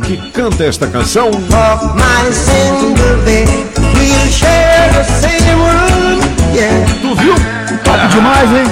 que canta esta canção. Tu viu? Top demais, hein?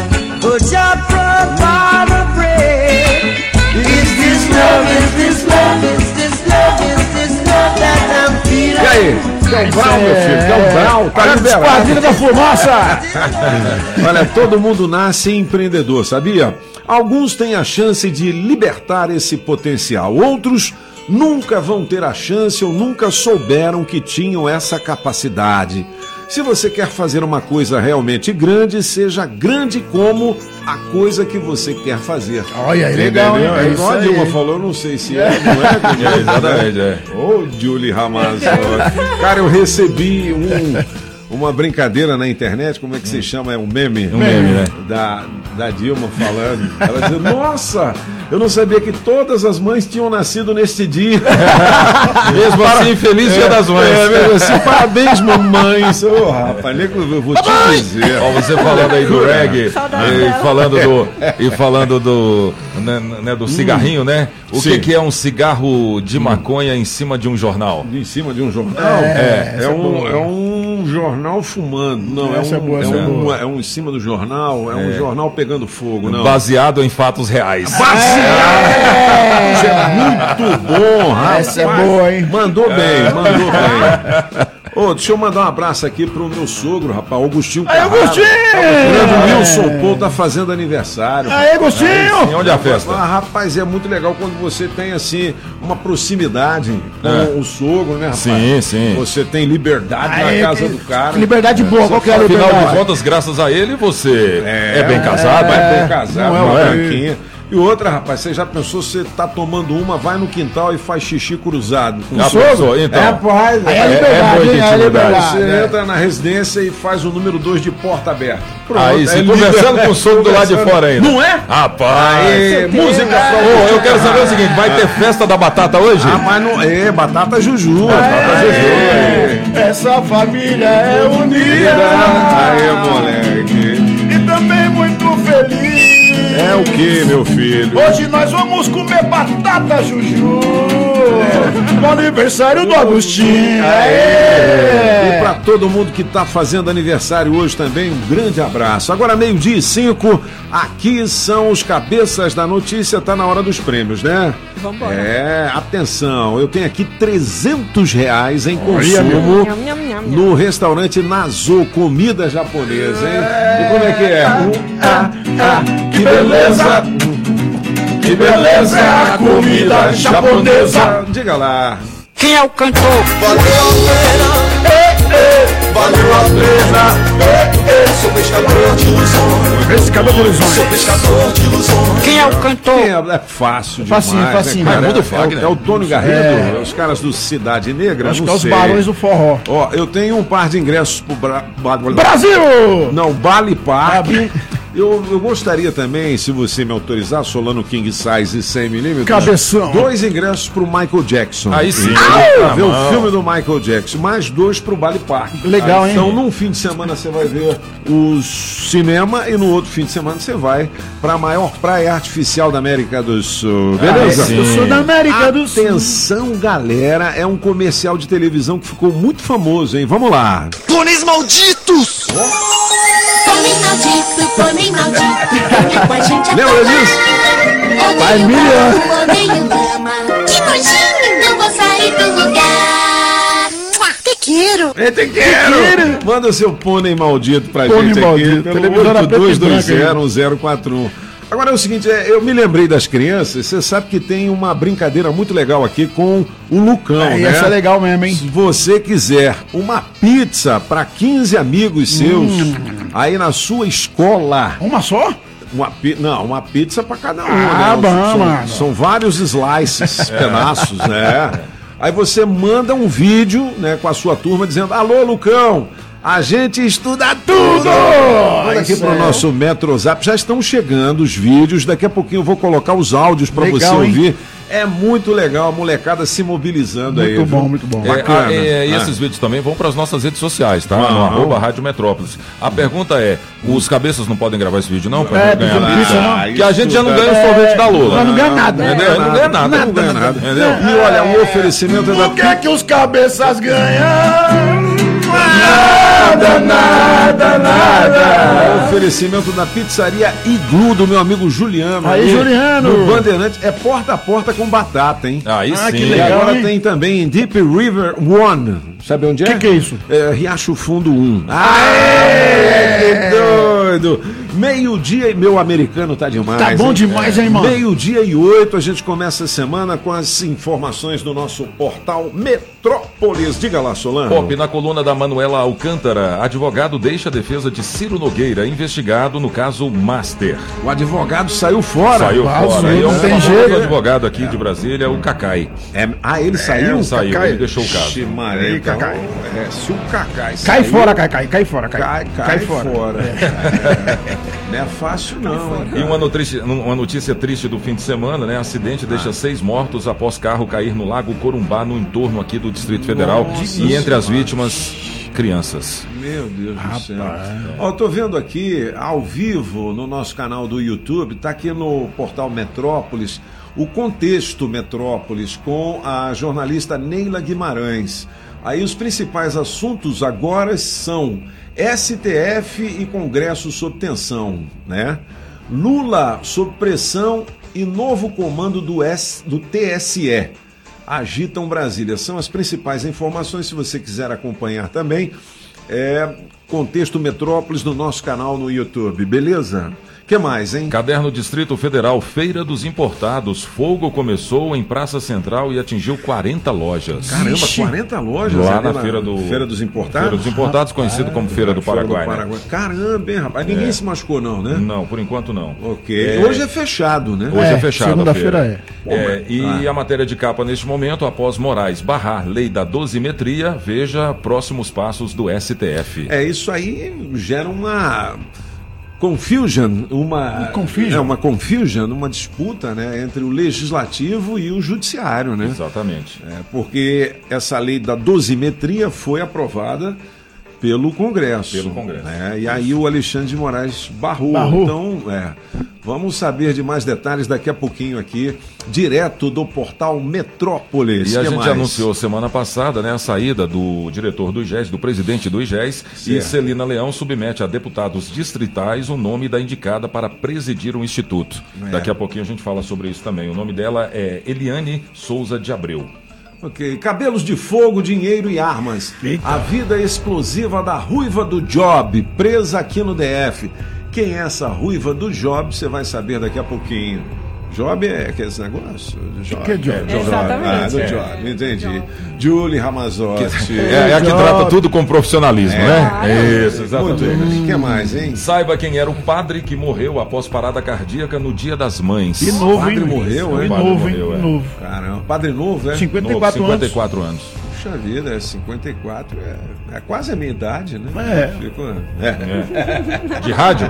E aí? Quer um brau, meu filho? Quer um brau? Tá liberado. Esquadrilha da Fumaça! Olha, todo mundo nasce empreendedor, sabia? Alguns têm a chance de libertar esse potencial. Outros nunca vão ter a chance ou nunca souberam que tinham essa capacidade. Se você quer fazer uma coisa realmente grande, seja grande como a coisa que você quer fazer. Olha aí, legal, hein? É igual a Dilma falou, eu não sei se é, não é? Exatamente, é. Ô, Julie Ramazotti. Cara, eu recebi uma brincadeira na internet, como é que se chama? É um meme? Um meme, né? Da Dilma falando. Ela dizendo, nossa, eu não sabia que todas as mães tinham nascido neste dia. Mesmo assim, feliz Dia das Mães. Mesmo assim, parabéns, mamães. Ô, rapaz, eu vou te dizer. Ó, você falando aí do reggae e falando do né, do cigarrinho, né? O que é um cigarro de maconha em cima de um jornal? Em cima de um jornal? É um jornal fumando. Não, é um em cima do jornal, um jornal pegando fogo, não. Baseado em fatos reais. Isso é muito bom, rapaz. Essa é boa, hein? Mandou bem. Ô, deixa eu mandar um abraço aqui pro meu sogro, rapaz, Augustinho Carraro. Augustinho! O grande Wilson Paul tá fazendo aniversário. Aê, Agostinho! E onde é a festa? Rapaz, é muito legal quando você tem, assim, uma proximidade com o sogro, né, rapaz? Sim. Você tem liberdade na casa do cara. Que liberdade boa, qual que é a liberdade? Afinal de contas, graças a ele, você é bem casado. Bem casado, não é uma uma branquinha. E outra, rapaz, você já pensou, você tá tomando uma, vai no quintal e faz xixi cruzado com o sogro? Então. Rapaz, Aí é liberdade, hein? É liberdade. você entra na residência e faz o número 2 de porta aberta. Pronto, Aí, você conversando com o sogro do lado de fora ainda. Não é? Rapaz! Aí, música pra Ô, eu quero saber o seguinte, vai ter festa da batata hoje? mas não é, batata Juju. Essa família é unida. Aí, moleque. E também muito feliz. É o que, meu filho? Hoje nós vamos comer batata Juju. No aniversário do Agostinho. E pra todo mundo que tá fazendo aniversário hoje também, um grande abraço. Agora 12:05, aqui são os cabeças da notícia, tá na hora dos prêmios, né? Vambora. Atenção, eu tenho aqui R$300 em consumo no restaurante Nazo, comida japonesa, hein? E como é que é? Que beleza! Que beleza é a comida japonesa! Diga lá. Quem é o cantor? Valeu a pena! Sou pescador de ilusões! Pescador de ilusões! Sou pescador de ilusões! Quem é o cantor? É fácil demais, Facinho, né, cara? Raimundo Fagner. É o Tônio Garrido, os caras do Cidade Negra, Acho não que é os sei. barões do forró. Ó, eu tenho um par de ingressos pro Brasil! Não, Bali Park. Eu gostaria também, se você me autorizar, Solano King Size 100mm. Cabeção. 2 ingressos pro Michael Jackson. Aí sim. Pra ver o filme do Michael Jackson. Mais 2 pro Bali Park. Legal, hein? Então, num fim de semana você vai ver o cinema e no outro fim de semana você vai pra maior praia artificial da América do Sul. Beleza? sim. Eu sou da América do Sul. Atenção, galera, é um comercial de televisão que ficou muito famoso, hein? Vamos lá. Pôneis malditos! Pônei maldito, vem com a gente Lembra disso? Vai, Miriam. Odeio lama. Que nojinho, não vou sair do lugar. Te quero. Te quero! Manda seu pônei maldito pra Pônei gente maldito. aqui Televisão na pelo preto e branco, 82201041. Agora é o seguinte, eu me lembrei das crianças, você sabe que tem uma brincadeira muito legal aqui com o Lucão, né? Essa é legal mesmo, hein? Se você quiser uma pizza para 15 amigos seus, aí na sua escola... Uma só? Uma pizza para cada um, Ah, né? bom, mano. São vários slices, pedaços, né? Aí você manda um vídeo, né, com a sua turma dizendo: alô, Lucão, a gente estuda tudo! Manda aqui pro nosso Metrozap, já estão chegando os vídeos, daqui a pouquinho eu vou colocar os áudios para você Legal, hein? ouvir. É muito legal a molecada se mobilizando aí. Muito bom, muito bom. Bacana. E esses vídeos também vão para as nossas redes sociais, tá? No @Rádio Metrópolis. A pergunta é, os cabeças não podem gravar esse vídeo não? Pra ganhar nada? Que a gente já não ganha o sorvete da Lula. Não ganha nada. Entendeu? Não ganha nada. Não ganha nada. Entendeu? E olha, o oferecimento O que da... é que os cabeças ganham? Nada. Oferecimento da pizzaria Iglu do meu amigo Juliano. Aí, Juliano. No Bandeirante. É porta a porta com batata, hein? Aí sim. que E legal, agora hein? tem também em Deep River One. Sabe onde é? Que é isso? É Riacho Fundo 1. Aê, que doido! Meio-dia e meu americano tá demais. Tá bom hein? demais, hein, mano? 12:08, a gente começa a semana com as informações do nosso portal Metrópolis. Diga lá, Solano. Pop, na coluna da Manuela Alcântara, advogado deixa a defesa de Ciro Nogueira, investigado no caso Master. O advogado saiu fora. Saiu fora. não E é um tem famoso jeito. advogado aqui de Brasília, o Cacai. Ele saiu? Saiu, Cacai. ele deixou o caso. Ixi, Maria, Aí, então, Cacai. se o Cacai Cai saiu, fora, cai fora, cai fora. Não é fácil não. E uma notícia triste do fim de semana, né? Acidente deixa 6 mortos após carro cair no Lago Corumbá, no entorno aqui do Distrito Federal. E entre as vítimas, crianças. Meu Deus do céu. Ó, tô vendo aqui, ao vivo, no nosso canal do YouTube, tá aqui no portal Metrópolis, o Contexto Metrópolis, com a jornalista Neila Guimarães. Aí os principais assuntos agora são STF e Congresso sob tensão, né? Lula sob pressão e novo comando do TSE agitam Brasília. São as principais informações, se você quiser acompanhar também. Contexto Metrópolis no nosso canal no YouTube, beleza? O que mais, hein? Caderno Distrito Federal, Feira dos Importados. Fogo começou em Praça Central e atingiu 40 lojas. Caramba, 40 lojas Lá ali na Feira dos Importados? Feira dos Importados, conhecido como Feira do Paraguai. Né? Caramba, hein, rapaz? Ninguém se machucou não, né? Não, por enquanto não. Ok. Hoje é fechado, né? Hoje é fechado. Segunda-feira E a matéria de capa neste momento, após Moraes barrar lei da dosimetria, veja próximos passos do STF. Isso aí gera uma confusion, uma disputa, né, entre o legislativo e o judiciário, né? Exatamente. Porque essa lei da dosimetria foi aprovada pelo Congresso. Né? E aí o Alexandre de Moraes barrou. Então, vamos saber de mais detalhes daqui a pouquinho aqui, direto do portal Metrópolis. E a gente anunciou semana passada, né, a saída do diretor do IGES, do presidente do IGES, e Celina Leão submete a deputados distritais o nome da indicada para presidir o Instituto. Daqui a pouquinho a gente fala sobre isso também. O nome dela é Eliane Souza de Abreu. Ok, cabelos de fogo, dinheiro e armas. Eita. A vida explosiva da ruiva do Job, presa aqui no DF. Quem é essa ruiva do Job, você vai saber daqui a pouquinho. Job é esse negócio? O que é Job? Exatamente. Do Job, entendi. Julie Ramazotti. É a que trata tudo com profissionalismo, né? Isso, exatamente. O que mais, hein? Saiba quem era o padre que morreu após parada cardíaca no Dia das Mães. E novo, o padre morreu, hein? Novo. Caramba, padre novo, 54 anos. Puxa vida, 54 é quase a minha idade, né? De rádio?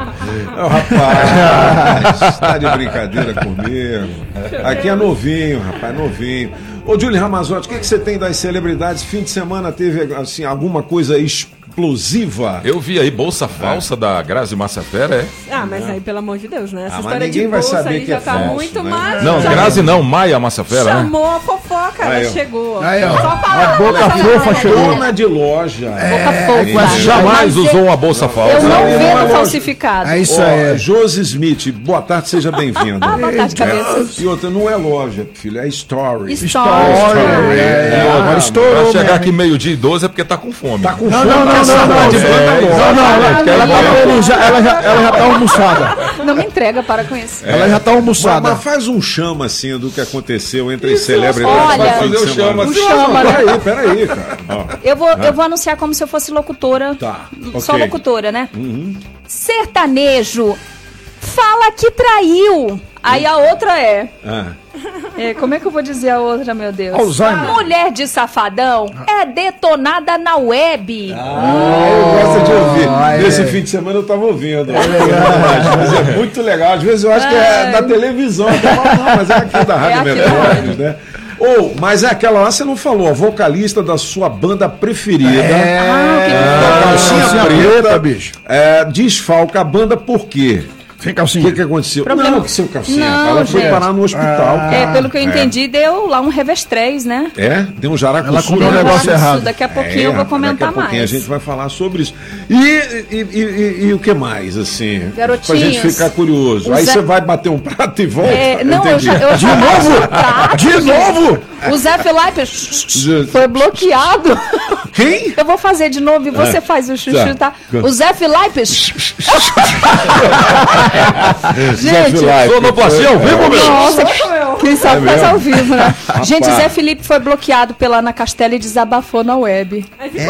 Rapaz, tá de brincadeira comigo. Aqui é novinho, rapaz, novinho. Ô, Julie Ramazotti, o que você tem das celebridades? Fim de semana teve, assim, alguma coisa explosiva? Eu vi aí bolsa falsa da Grazi Massafera, mas aí, pelo amor de Deus, né? Essa história ninguém de bolsa vai saber aí que já é tá falso, muito né? mais. Não, Grazi não, Maia Massafera, chamou a fofoca, ela chegou. Só falar, a boca fofa chegou. Dona de loja. Boca fofa. Jamais usou uma bolsa falsa. Eu não vendo falsificado. É isso aí. Josi Smith, boa tarde, seja bem-vindo. Boa tarde, cabeça. E outra, não é loja, filho, é story. Agora estourou. Pra chegar aqui 12:00 é porque tá com fome. Tá com Não, fome, ela já tá almoçada. Não me entrega, para com isso. Ela já tá almoçada. Mas faz um chama assim do que aconteceu entre as celebridades. Olha, Vai fazer o chama assim. Peraí, cara. Eu vou anunciar como se eu fosse locutora. Tá. Só locutora, né? Uhum. Sertanejo fala que traiu Aí a outra é... Ah. Como é que eu vou dizer a outra, meu Deus? Alzheimer. Mulher de safadão é detonada na web. Eu gosto de ouvir. Nesse fim de semana eu tava ouvindo. Mas é muito legal. Às vezes eu acho que é da televisão. Não, mas é aqui da Rádio aqui da Metrópolis, né? Mas é aquela lá, você não falou, a vocalista da sua banda preferida. Calcinha preta, bicho. Desfalca a banda por quê? Sem calcinha. O que aconteceu? Problema. Não, que seu calcinha. Não, Ela foi gente. parar no hospital. Pelo que eu entendi, deu lá um revestrez, né? Deu um jaracuçu. Ela comeu um negócio Isso, errado. daqui a pouquinho eu vou comentar daqui a pouquinho mais. a gente vai falar sobre isso. E o que mais, assim? Garotinhos. Pra gente ficar curioso. Aí você vai bater um prato e volta? Não, eu já De novo? De novo? O Zé Felipe foi bloqueado. Quem? Eu vou fazer de novo e você faz o chuchu, tá? O Zé Felipe. Gente, sonoplastia ao vivo, meu? nossa, quem sabe faz mesmo? ao vivo, né? Rapaz. Gente, Zé Felipe foi bloqueado pela Ana Castela e desabafou na web.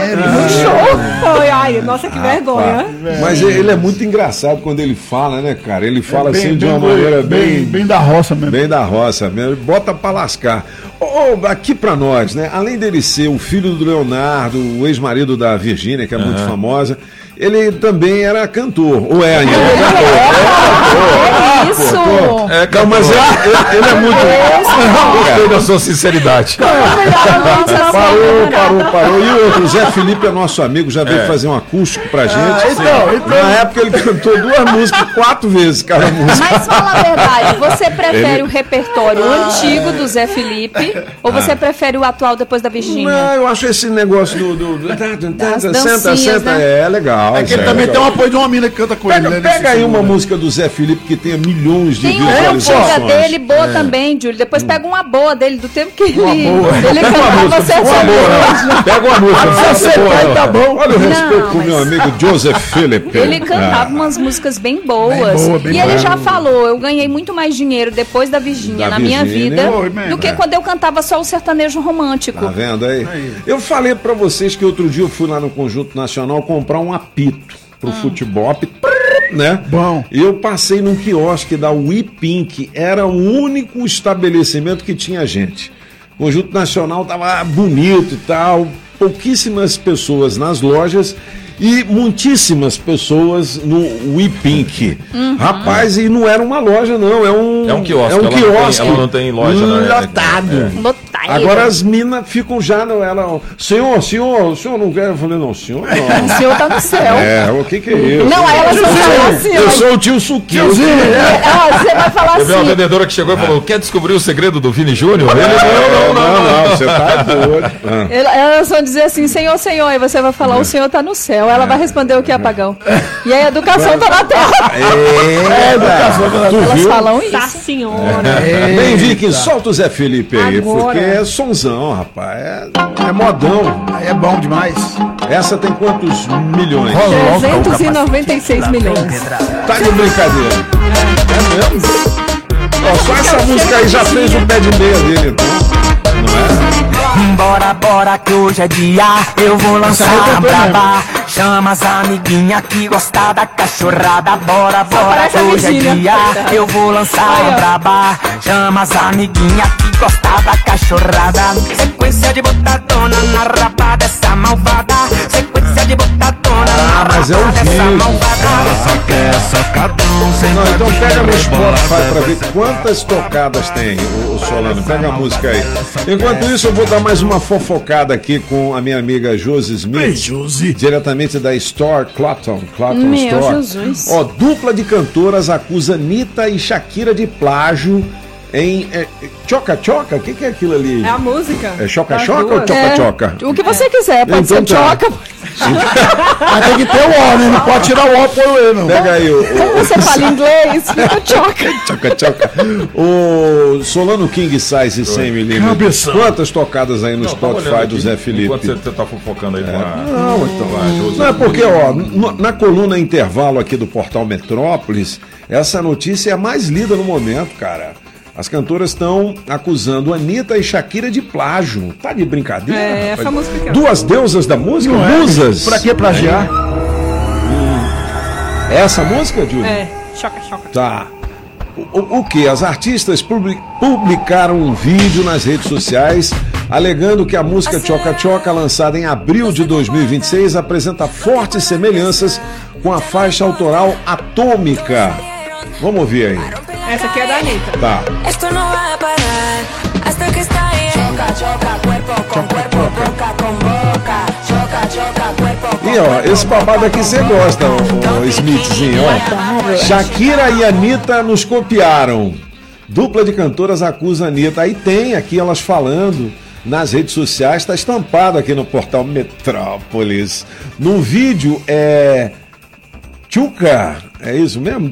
Ai, nossa, que vergonha. Mas ele é muito engraçado quando ele fala, né, cara? Ele fala assim de uma bem, maneira bem da roça mesmo. Bem da roça mesmo, ele bota pra lascar. Aqui pra nós, né? Além dele ser o filho do Leonardo, o ex-marido da Virgínia, que é muito famosa, ele também era cantor, ou é ainda? É isso! Não, mas ele é muito... Gostei da sua sinceridade. Parou. E o outro, Zé Felipe é nosso amigo, já veio fazer um acústico pra gente. Então. Na época ele cantou 2 músicas, 4 vezes cada música. Mas fala a verdade, você prefere o repertório antigo do Zé Felipe ou você prefere o atual depois da Virgínia? Não, eu acho esse negócio Das senta, dancinhas, né? é legal. É que ele também tem um apoio de uma mina que canta com ele, né? Pega aí uma música do Zé Felipe que tenha milhões de Tem uma visualizações. antiga dele boa também, Júlio. Depois pega uma boa dele, do tempo que ele Pega cantava sertanejo. Pega uma música. Aí tá bom. Olha o respeito Não, com o meu mas- amigo Joseph Philip. Ele cantava umas músicas bem boas. bem E ele boa. já falou, eu ganhei muito mais dinheiro depois da Virgínia Da na minha Virgínia, vida oi, man. do que quando eu cantava só o sertanejo romântico. Tá vendo aí? Eu falei pra vocês que outro dia eu fui lá no Conjunto Nacional comprar um apito pro futebol, apito, né? Bom. E eu passei num quiosque da Pink, era o único estabelecimento que tinha gente. O Conjunto Nacional tava bonito e tal, pouquíssimas pessoas nas lojas e muitíssimas pessoas no Pink. Rapaz, e não era uma loja não, é um quiosque. É um Ela não tem- quiosque. ela não tem loja, né? Lotado. Botaira. Agora as minas ficam já, ela, senhor, o senhor não quer? Eu falei, não, senhor não. O senhor tá no céu. O que é isso? Não, aí elas vão falar assim, Eu ó. sou o tio Suquinho. Você vai falar Eu vi uma assim. vendedora que chegou e falou: quer descobrir o segredo do Vini Júnior? Não, você tá doido. Elas vão dizer assim, senhor, senhor, e você vai falar, o senhor tá no céu. Ela vai responder o que, apagão? E a educação tá na terra. Tu Elas viu? falam Tá, isso. senhora. Bem, Vicky, solta o Zé Felipe aí, Agora. porque é sonzão, rapaz. É modão. Aí é bom demais. Essa tem quantos milhões? 396 milhões. Tá de brincadeira. É mesmo? Ó, só essa música aí já fez o pé de meia dele, então. Bora, bora que hoje é dia, eu vou lançar a braba. Chama as amiguinhas que gostam da cachorrada. Bora, bora que hoje é dia, eu vou lançar a braba. Chama as amiguinhas que gostam da cachorrada. Sequência de botadona na raba dessa malvada. Sequência de botadona na mas é raba o dessa vídeo. malvada. Só quer socadão, sem Não, então pega no Spotify pra ver quantas tocadas tem, o Solano. Pega a música aí. Enquanto isso, eu vou dar mais uma fofocada aqui com a minha amiga Josi Smith. Josi. Diretamente da Store Clapton Meu Store. Jesus. Ó, dupla de cantoras acusa Anitta e Shakira de plágio em Choca Choca? O que é aquilo ali? É a música. É Choca Das Choca ou duas. Choca Choca? O que você quiser, pode Então ser tá. choca. Mas tem que ter o O, né? Não pode tirar o O por o E, não. Pega aí Como você fala inglês, fica choca. Choca Choca. O Solano King Size 100mm. Cabeção. Quantas tocadas aí no Spotify do Zé Felipe? Enquanto você tá fofocando aí com a... Não, então, não é porque, ó, na coluna intervalo aqui do portal Metrópolis, essa notícia é a mais lida no momento, cara. As cantoras estão acusando Anitta e Shakira de plágio. Tá de brincadeira? É, rapaz? essa música aqui, ó. Duas deusas da música? Musas? Pra que plagiar? É essa música, Júlio? É, choca, choca. Tá. O que? As artistas publicaram um vídeo nas redes sociais alegando que a música Choca Choca, lançada em abril de 2026, apresenta fortes semelhanças com a faixa autoral Atômica. Vamos ouvir aí. Essa aqui é da Anitta. Tá. E ó, esse babado aqui você gosta, o Smithzinho, ó. Shakira e Anitta nos copiaram. Dupla de cantoras acusa a Anitta. Aí tem aqui elas falando nas redes sociais, está estampado aqui no portal Metrópolis. No vídeo é Tchuca, é isso mesmo?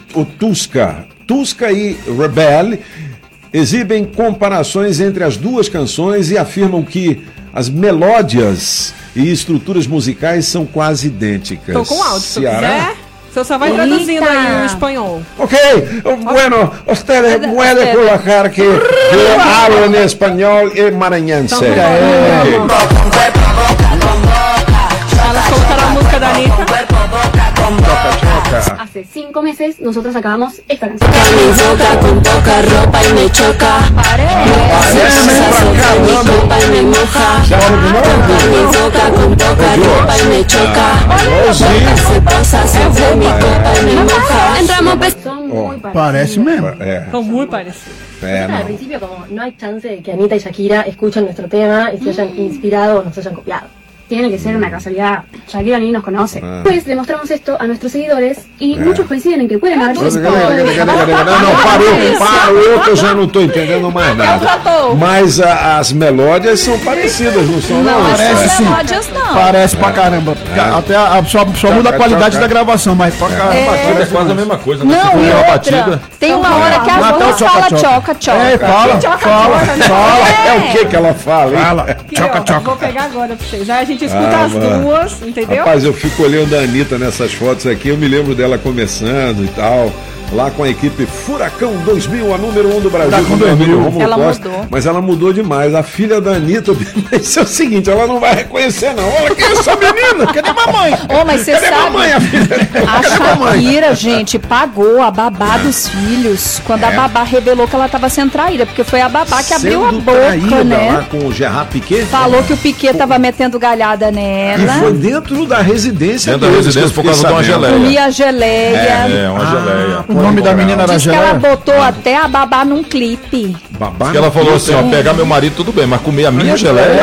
Tuska e Rebel exibem comparações entre as duas canções e afirmam que as melódias e estruturas musicais são quase idênticas. Tô com áudio, se quiser. Você só vai traduzindo aí o espanhol. Ok, bueno, ustedes pueden colocar que yo hablo en español y maranhense. Elas colocaram a música da Anitta. Hace 5 meses nosotros acabamos esta canción. Parece mesmo. São muito parecidos. Al principio, como no hay chance de que Anitta y Shakira escuchen nuestro tema y se hayan inspirado o nos hayan copiado. Tiene que ser una casualidad. Shakira ni nos conoce. Pues le mostramos esto a nuestros seguidores y muchos coinciden en que pueden haber sido. Não, parou, que eu já não estou entendendo mais nada. Mas as melódias são parecidas, não são? Não, parece sim. não. Parece pra caramba. Até só muda a qualidade da gravação, mas pra caramba. É quase a mesma coisa, né? Não, e outra, tem uma hora que a voz fala choca. É, fala. É o que ela fala, hein? Fala, choca. Vou pegar agora pra vocês. Já a gente escuta as duas, entendeu? Rapaz, eu fico olhando a Anitta nessas fotos aqui, eu me lembro dela começando e tal, lá com a equipe Furacão 2000, a número 1 do Brasil, com meu amigo Romulo ela Costa. mudou. Mas ela mudou demais. A filha da Anitta, isso é o seguinte, ela não vai reconhecer não. Olha quem é essa menina, cadê mamãe? Mas você cadê sabe, mamãe, a filha? a Shakira, gente, pagou a babá dos filhos quando a babá revelou que ela estava sendo traída, porque foi a babá que abriu a boca, traída, né? Lá com o Gerard Piquet. Falou que o Piquet tava metendo galhada nela. E foi dentro da residência. Dentro da residência por causa de uma geleia. Comia geleia. Uma geleia. O nome da menina era Diz que ela botou até a babá num clipe. Babá. Diz que ela falou assim, ó, pegar meu marido tudo bem, mas comer a minha geleia.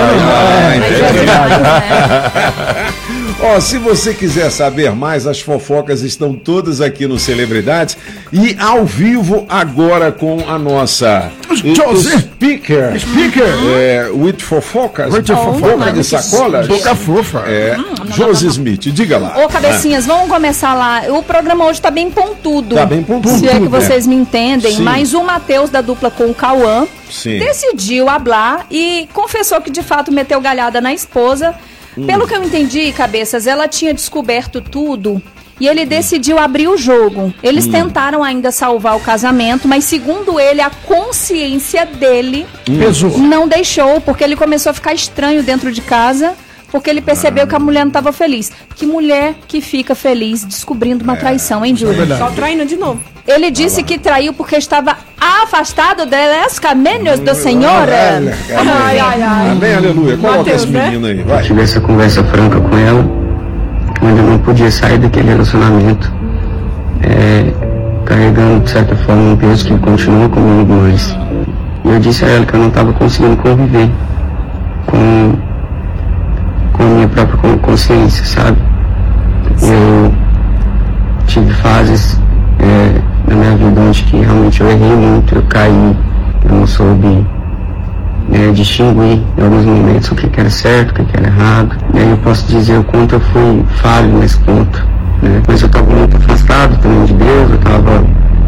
Ó, se você quiser saber mais, as fofocas estão todas aqui no Celebridades e ao vivo agora com a nossa speaker. With fofocas. Fofoca de sacola. Boca fofa. Josi Smith, diga lá. Ô, cabecinhas, vamos começar lá. O programa hoje tá bem pontudo. Tá bem pontudo. Se é que vocês me entendem. Sim. Mas o Matheus, da dupla com o Cauã, Sim. decidiu hablar e confessou que de fato meteu galhada na esposa. Pelo que eu entendi, cabeças, ela tinha descoberto tudo e ele decidiu abrir o jogo. Eles tentaram ainda salvar o casamento, mas segundo ele, a consciência dele não deixou, porque ele começou a ficar estranho dentro de casa, porque ele percebeu que a mulher não estava feliz. Que mulher que fica feliz descobrindo uma traição, hein, Júlio? Só traindo de novo. Ele disse que traiu porque estava afastado dos caminhos do Senhor. Amém, aleluia. Coloca Mateus, esse menino aí, Eu vai. tive essa conversa franca com ela, onde eu não podia sair daquele relacionamento, carregando de certa forma um peso que continua comigo, mas eu disse a ela que eu não estava conseguindo conviver com a minha própria consciência, sabe? Eu tive fases na minha vida onde que realmente eu errei muito, eu caí, eu não soube distinguir em alguns momentos o que era certo, o que era errado. E aí eu posso dizer o quanto eu fui falho nesse ponto, né? Mas eu estava muito afastado também de Deus, eu estava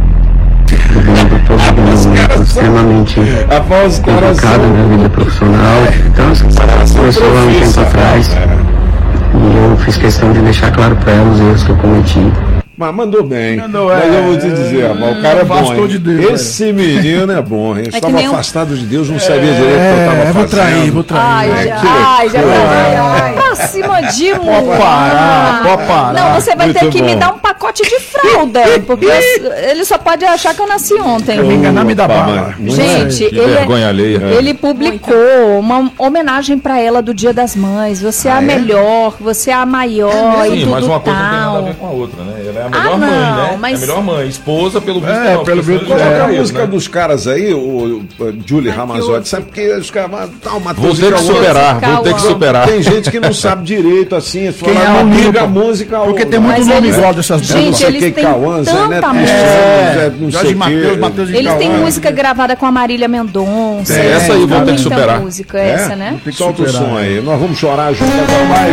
vivendo todo um momento extremamente complicado na minha vida profissional. Então essa parada começou há um tempo atrás e eu fiz questão de deixar claro para ela os erros que eu cometi. Mas mandou bem. Mas eu vou te dizer, o cara é bom, hein? De Deus, esse menino é bom, hein? Eu estava afastado de Deus, não sabia direito o que eu estava fazendo. Vou trair. Pra cima de mulher. Pode parar. Não, você vai ter que me dar um pacote pacote de fralda, porque ele só pode achar que eu nasci ontem. Me enganar, me dá bala. Gente, vergonha alheia. Ele publicou uma homenagem pra ela do Dia das Mães. Você é a melhor, você é a maior e tudo mas uma coisa não tem nada a tal. ver com a outra, né? Ela é a melhor mãe, né? mas- É a melhor mãe, esposa pelo visto. pelo visto, Coloca a música dos caras aí, o Julie Ramazotti, sabe porque os caras vão Vou ter que superar, vou ter que superar. Tem gente que não sabe direito assim, Quem é não o liga liga a música ao... Porque tem muito Mas nome eles- igual dessas Gente, bandas. não sei eles quem, têm Cauã, Zé tanta Neto, música. não sei Jorge o quê. Matheus e Eles têm Cauã. música gravada com a Marília Mendonça. É, essa aí vou ter que muita superar. música, essa, né? Solta o som aí, nós vamos chorar junto, então vai,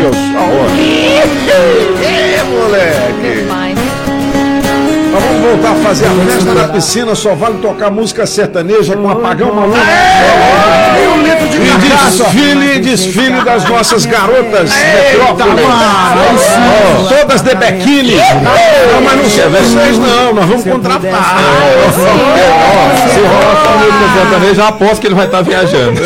moleque! Demais. Nós vamos voltar a fazer a festa na piscina, só vale tocar música sertaneja com apagão maluco. E um litro de cachaça. Desfile das nossas garotas metrópoles. mano, Todas de biquíni. Não, mas não serve vocês não, nós vamos contratar. Se rolar só no sertanejo, já aposto que ele vai estar viajando.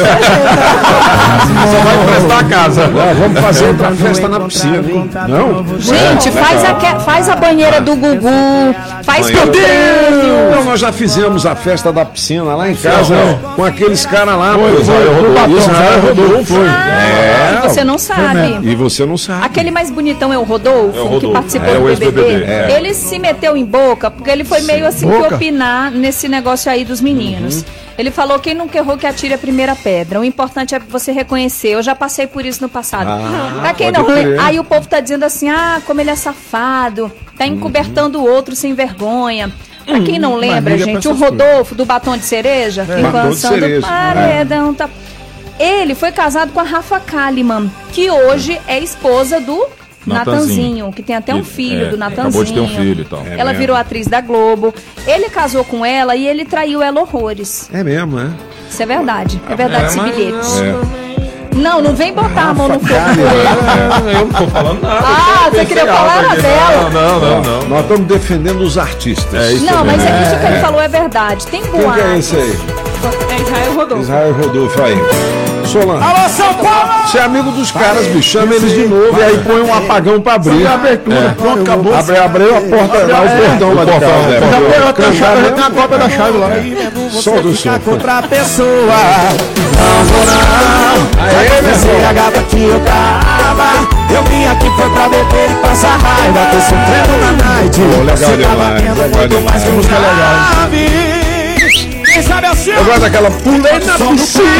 Só vai emprestar a casa. Vamos fazer outra festa na piscina. Não? Gente, faz a banheira do Gugu, faz Banheira. prêmio. Não, nós já fizemos a festa da piscina lá em casa, com aqueles caras lá. Israel Rodolfo. Você não sabe. E você não sabe. Aquele mais bonitão é o Rodolfo, É o Rodolfo. que participou É, do o BBB. ex-BBB. Ele se meteu em boca, porque ele foi meio assim que Boca? opinar nesse negócio aí dos meninos. Ele falou: quem nunca errou que atire a primeira pedra. O importante é você reconhecer. Eu já passei por isso no passado. Pra quem não pode crer. aí o povo tá dizendo assim: como ele é safado, tá encobertando o outro sem vergonha. Pra quem não lembra, liga gente, pra o essas Rodolfo do Batom de Cereja, que Batom de lançando Cereja, paredão, tá. Ele foi casado com a Rafa Kalimann, que hoje é esposa do Natanzinho, que tem até um filho do Natanzinho. Acabou de ter um filho e tal. Ela virou atriz da Globo. Ele casou com ela e ele traiu ela horrores. É mesmo, é? Isso é verdade. É verdade esse mas- bilhete. Não vem botar a mão no fogo por ele. Eu não tô falando nada. Você queria falar na dela? Não. Nós estamos defendendo os artistas. É isso Não, mesmo. mas isso que ele falou é verdade. Tem Quem que é boatos. esse aí? É Israel Rodolfo. Israel Rodolfo aí. Solano. Alô, São Paulo! Você é amigo dos caras, bicho. Chama eles de novo e aí põe um apagão pra abrir. Abertura, pronto, acabou. Abriu a porta lá, o portão lá de casa. Já tem a cópia da chave lá. Solta o som. Outra pessoa, não vou não. Aí comecei a gata que eu tava. Eu vim aqui foi pra beber e passar raiva. Tô sofrendo na night. Legal demais, legal mais que demais. música legal. Quem sabe assim? Eu gosto daquela pulei na piscina.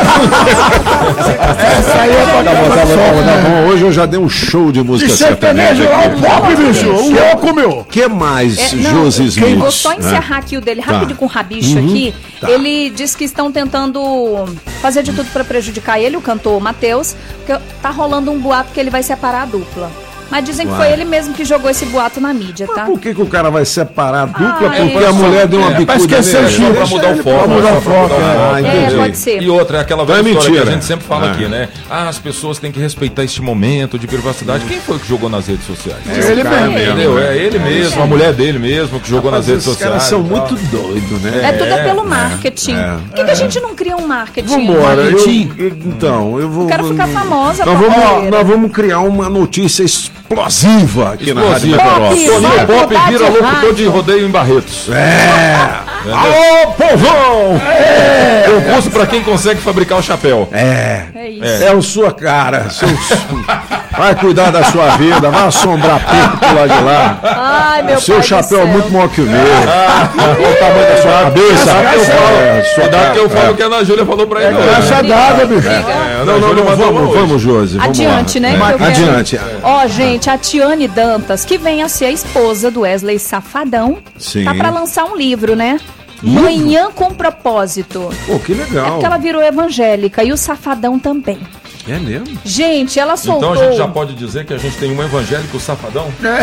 Essa aí é pra Tá bom, hoje eu já dei um show de música sertanejo sertaneja lá, aqui. o pop, bicho. O louco, meu. Que mais, Josi Eu Smith? vou só encerrar aqui o dele rápido com o Rabicho aqui. Ele diz que estão tentando fazer de tudo pra prejudicar ele, o cantor Matheus, porque tá rolando um boato que ele vai separar a dupla. Mas dizem que foi ele mesmo que jogou esse boato na mídia, tá? Por que o cara vai separar a dupla? Ah, Porque a mulher deu uma bicuda esquecer nele. o Chico, Pra mudar o foco. Pra mudar o foco, entendi. Pode ser. E outra, é aquela Não é velha história que mentira. a gente sempre fala aqui, né? As pessoas têm que respeitar este momento de privacidade. Quem foi que jogou nas redes sociais? Ele mesmo. Entendeu? É ele mesmo, a mulher dele mesmo que jogou nas redes Os sociais. caras são e tal. muito doidos, né? É tudo pelo marketing. Por que a gente não cria um marketing? Vambora. Então, eu vou... Quero ficar famosa, Nós vamos criar uma notícia explosiva aqui na Rádio Explosiva. Meteorópolis. Toninho vai Pop mudar vira de locutor rádio. de rodeio em Barretos. Alô, povão! Concurso pra quem consegue fabricar o chapéu. É isso. É o sua cara. Vai cuidar da sua vida, vai assombrar perto pro lado de lá. Ai, meu Seu pai do chapéu é céu. muito maior que o meu. Olha o tamanho da sua cabeça. Cuidado que eu falo que a Ana Júlia falou pra ele. Caixa d'água, bicho. Vamos, Josi. Vamos Adiante, lá. né? que eu quero. Adiante. Ó, gente, a Tiane Dantas, que vem a ser a esposa do Wesley Safadão, Sim. tá pra lançar um livro, né? Manhã com Propósito. Pô, que É legal. porque ela virou evangélica e o Safadão também. É mesmo? Gente, ela soltou... Então a gente já pode dizer que a gente tem um evangélico safadão?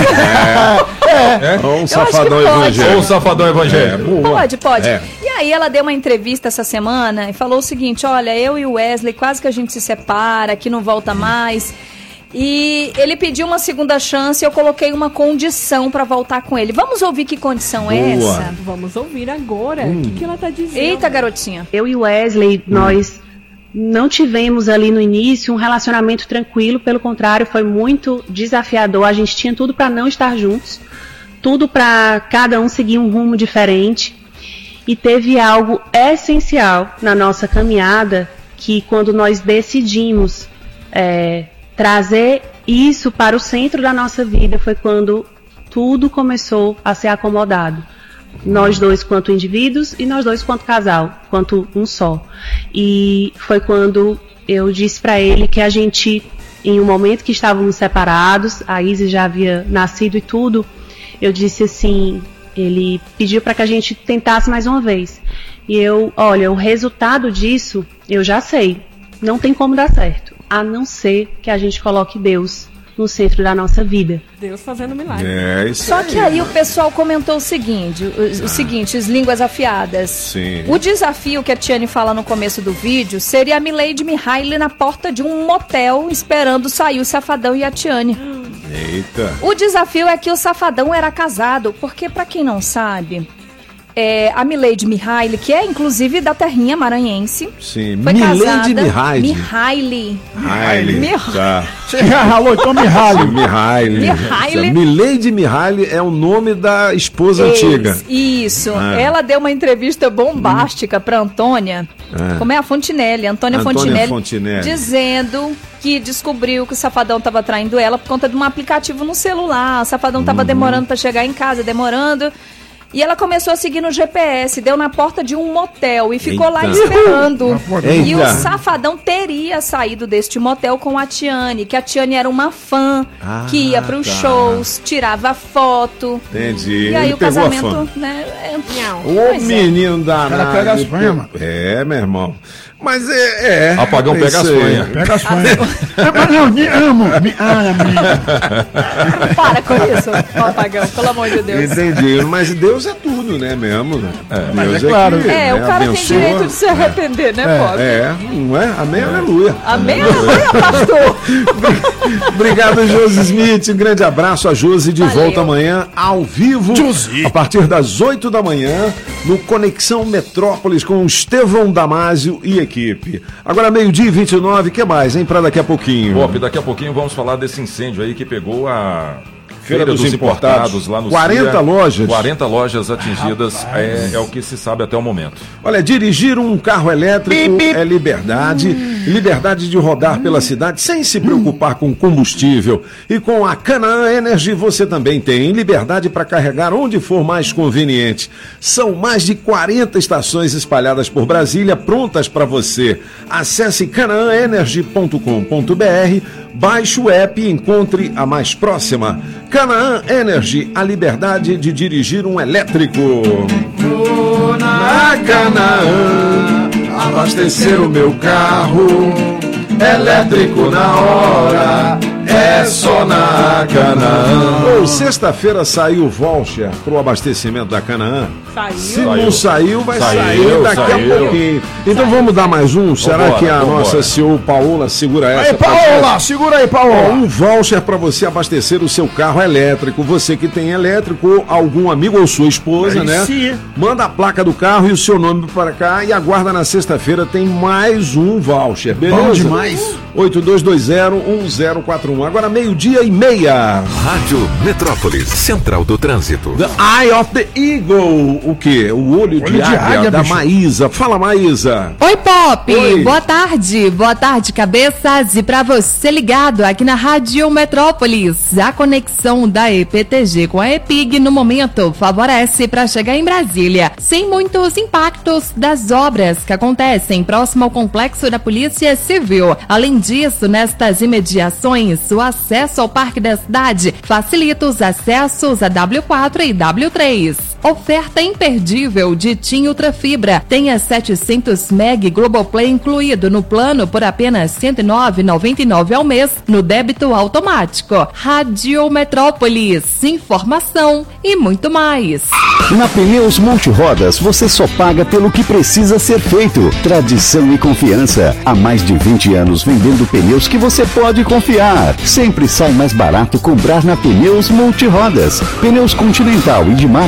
Ou um acho safadão que pode. Ou evangélico. um safadão evangélico? Pode. É. E aí ela deu uma entrevista essa semana e falou o seguinte: olha, eu e o Wesley quase que a gente se separa, que não volta mais. E ele pediu uma segunda chance e eu coloquei uma condição pra voltar com ele. Vamos ouvir que condição é Boa. essa? Vamos ouvir agora. O que ela tá dizendo? Eita, garotinha. Eu e o Wesley, nós não tivemos ali no início um relacionamento tranquilo, pelo contrário, foi muito desafiador. A gente tinha tudo para não estar juntos. tudo para cada um seguir um rumo diferente. E teve algo essencial na nossa caminhada, que quando nós decidimos trazer isso para o centro da nossa vida, foi quando tudo começou a ser acomodado. Nós dois quanto indivíduos e nós dois quanto casal, quanto um só. E foi quando eu disse para ele que a gente, em um momento que estávamos separados, a Isis já havia nascido e tudo, eu disse assim, ele pediu para que a gente tentasse mais uma vez. E olha, o resultado disso eu já sei, não tem como dar certo, a não ser que a gente coloque Deus no centro da nossa vida. Deus fazendo milagre. Só que aí o pessoal comentou o seguinte, as línguas afiadas. Sim. O desafio que a Tiane fala no começo do vídeo seria a Milady Mihaly na porta de um motel esperando sair o Safadão e a Tiane. Eita. O desafio é que o Safadão era casado, porque pra quem não sabe, a Milady Mihaly, que é inclusive da terrinha maranhense. Sim, foi Milady casada. Mihaly. Tá. Você já ralou, então Mihaly. Mihaly. Milady Mihaly é o nome da esposa antiga. Isso. Ela deu uma entrevista bombástica pra Antônia. Como é a Fontinelli? Antônia Fontinelli. Dizendo que descobriu que o Safadão estava traindo ela por conta de um aplicativo no celular. O Safadão estava demorando para chegar em casa, demorando. E ela começou a seguir no GPS, deu na porta de um motel e ficou lá esperando. E o Safadão teria saído deste motel com a Tiane, que a Tiane era uma fã, que ia para os shows, tirava foto. Entendi. E aí ele o pegou casamento, né? O menino danado. O cara pega as fanhas. Meu irmão. Mas Apagão pega as fanhas. Pega as fanhas. Não, me amo. Para com isso, Apagão, pelo amor de Deus. Entendi. Mas Deus é tudo, né, mesmo? Mas Deus claro. O cara abençoa. tem direito de se arrepender, né, Bob? Não é? Amém, aleluia. Amém, aleluia, pastor. Obrigado, Josi Smith. Um grande abraço a Josi, de volta amanhã, ao vivo, a partir das 8 da manhã, no Conexão Metrópolis, com o Estevão Damásio e equipe. Agora, 12h29, o que mais, hein, pra daqui a pouquinho? Pop, daqui a pouquinho vamos falar desse incêndio aí que pegou a Feira dos Importados lá no 40 CIA. lojas. 40 lojas atingidas, é o que se sabe até o momento. Olha, dirigir um carro elétrico é liberdade. Liberdade de rodar pela cidade sem se preocupar com combustível. E com a Canaã Energy você também tem liberdade para carregar onde for mais conveniente. São mais de 40 estações espalhadas por Brasília, prontas para você. Acesse canaãenergy.com.br, baixe o app e encontre a mais próxima. Canaã Energy, a liberdade de dirigir um elétrico. Vou na Canaã abastecer o meu carro, elétrico na hora, é só na Canaã. Sexta-feira saiu o voucher pro abastecimento da Canaã. Se não saiu, vai sair daqui a pouquinho. Então vamos dar mais um? Será que a nossa CEO Paola segura essa? Aí, Paola, segura aí, Paola. Um voucher para você abastecer o seu carro elétrico. Você que tem elétrico, ou algum amigo ou sua esposa, aí, né? Sim. Manda a placa do carro e o seu nome para cá e aguarda na sexta-feira, tem mais um voucher, beleza? Bom demais. 82201041. Agora 12h30. Rádio Metrópolis, Central do Trânsito. The Eye of the Eagle. O quê? O olho de águia da bicho. Maísa. Fala, Maísa. Oi, Pop. Oi. Boa tarde. Boa tarde, cabeças. E pra você ligado aqui na Rádio Metrópolis, a conexão da EPTG com a EPIG no momento favorece para chegar em Brasília, sem muitos impactos das obras que acontecem próximo ao complexo da Polícia Civil. Além disso, nestas imediações, o acesso ao Parque da Cidade facilita os acessos a W4 e W3. Oferta imperdível de TIM Ultrafibra. Tenha 700 MB Globoplay incluído no plano por apenas R$ 109,99 ao mês no débito automático. Rádio Metrópolis, informação e muito mais. Na Pneus Multirodas você só paga pelo que precisa ser feito. Tradição e confiança. Há mais de 20 anos vendendo pneus que você pode confiar. Sempre sai mais barato comprar na Pneus Multirodas. Pneus Continental e de marcas consagradas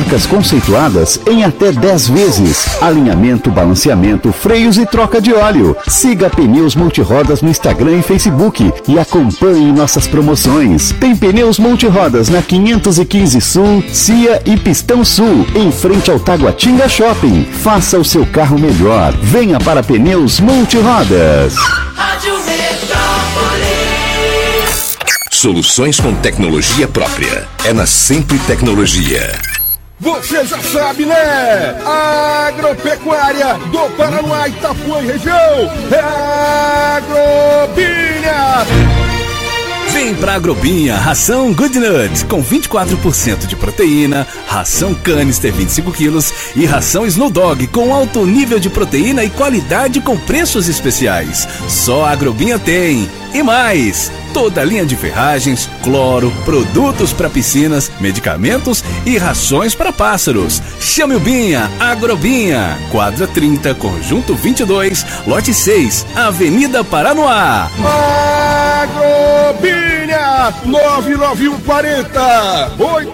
conceituadas em até 10 vezes. Alinhamento, balanceamento, freios e troca de óleo. Siga Pneus Multirodas no Instagram e Facebook e acompanhe nossas promoções. Tem Pneus Multirodas na 515 Sul, Cia e Pistão Sul, em frente ao Taguatinga Shopping. Faça o seu carro melhor. Venha para Pneus Multirodas. Rádio Metrópolis. Soluções com tecnologia própria. É na Sempre Tecnologia. Você já sabe, né? Agropecuária do Paraná, Itapuã e região. É Agrobinha. Vem pra Agrobinha, ração Good Nut, com 24% de proteína, ração Canister 25 quilos e ração Snow Dog, com alto nível de proteína e qualidade com preços especiais. Só a Agrobinha tem. E mais, toda a linha de ferragens, cloro, produtos para piscinas, medicamentos e rações para pássaros. Chame o Binha, Agrobinha, quadra 30, conjunto 22, lote 6, Avenida Paranoá. Agrobinha, 99140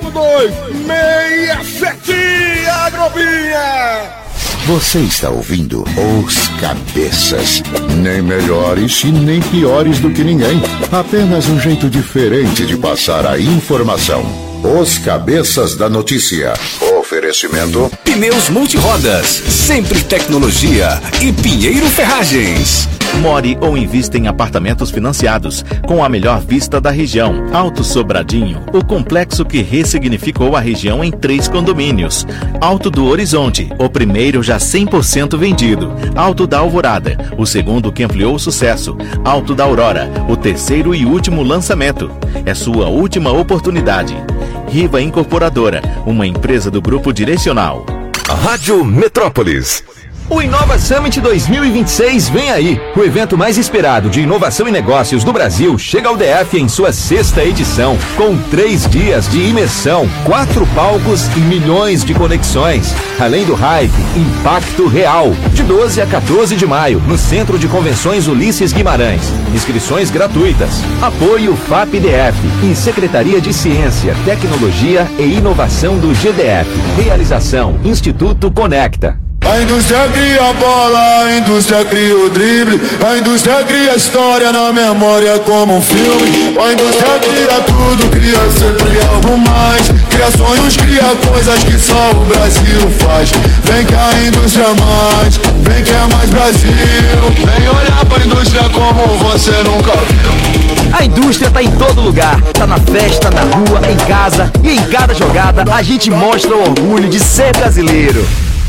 8267. Agrobinha. Você está ouvindo Os Cabeças. Nem melhores e nem piores do que ninguém. Apenas um jeito diferente de passar a informação. Os Cabeças da Notícia. Oferecimento Pneus Multirodas, Sempre Tecnologia e Pinheiro Ferragens. More ou invista em apartamentos financiados, com a melhor vista da região. Alto Sobradinho, o complexo que ressignificou a região em 3 condomínios. Alto do Horizonte, o primeiro já 100% vendido. Alto da Alvorada, o segundo que ampliou o sucesso. Alto da Aurora, o terceiro e último lançamento. É sua última oportunidade. Riva Incorporadora, uma empresa do Grupo Direcional. Rádio Metrópolis. O Inova Summit 2026 vem aí. O evento mais esperado de inovação e negócios do Brasil chega ao DF em sua 6ª edição, com 3 dias de imersão, 4 palcos e milhões de conexões. Além do hype, impacto real. De 12 a 14 de maio, no Centro de Convenções Ulisses Guimarães. Inscrições gratuitas. Apoio FAP-DF e Secretaria de Ciência, Tecnologia e Inovação do GDF. Realização Instituto Conecta. A indústria cria a bola, a indústria cria o drible, a indústria cria a história na memória como um filme. A indústria cria tudo, cria sempre algo mais, cria sonhos, cria coisas que só o Brasil faz. Vem que a indústria mais, vem que é mais Brasil. Vem olhar pra indústria como você nunca viu. A indústria tá em todo lugar, tá na festa, na rua, em casa e em cada jogada a gente mostra o orgulho de ser brasileiro.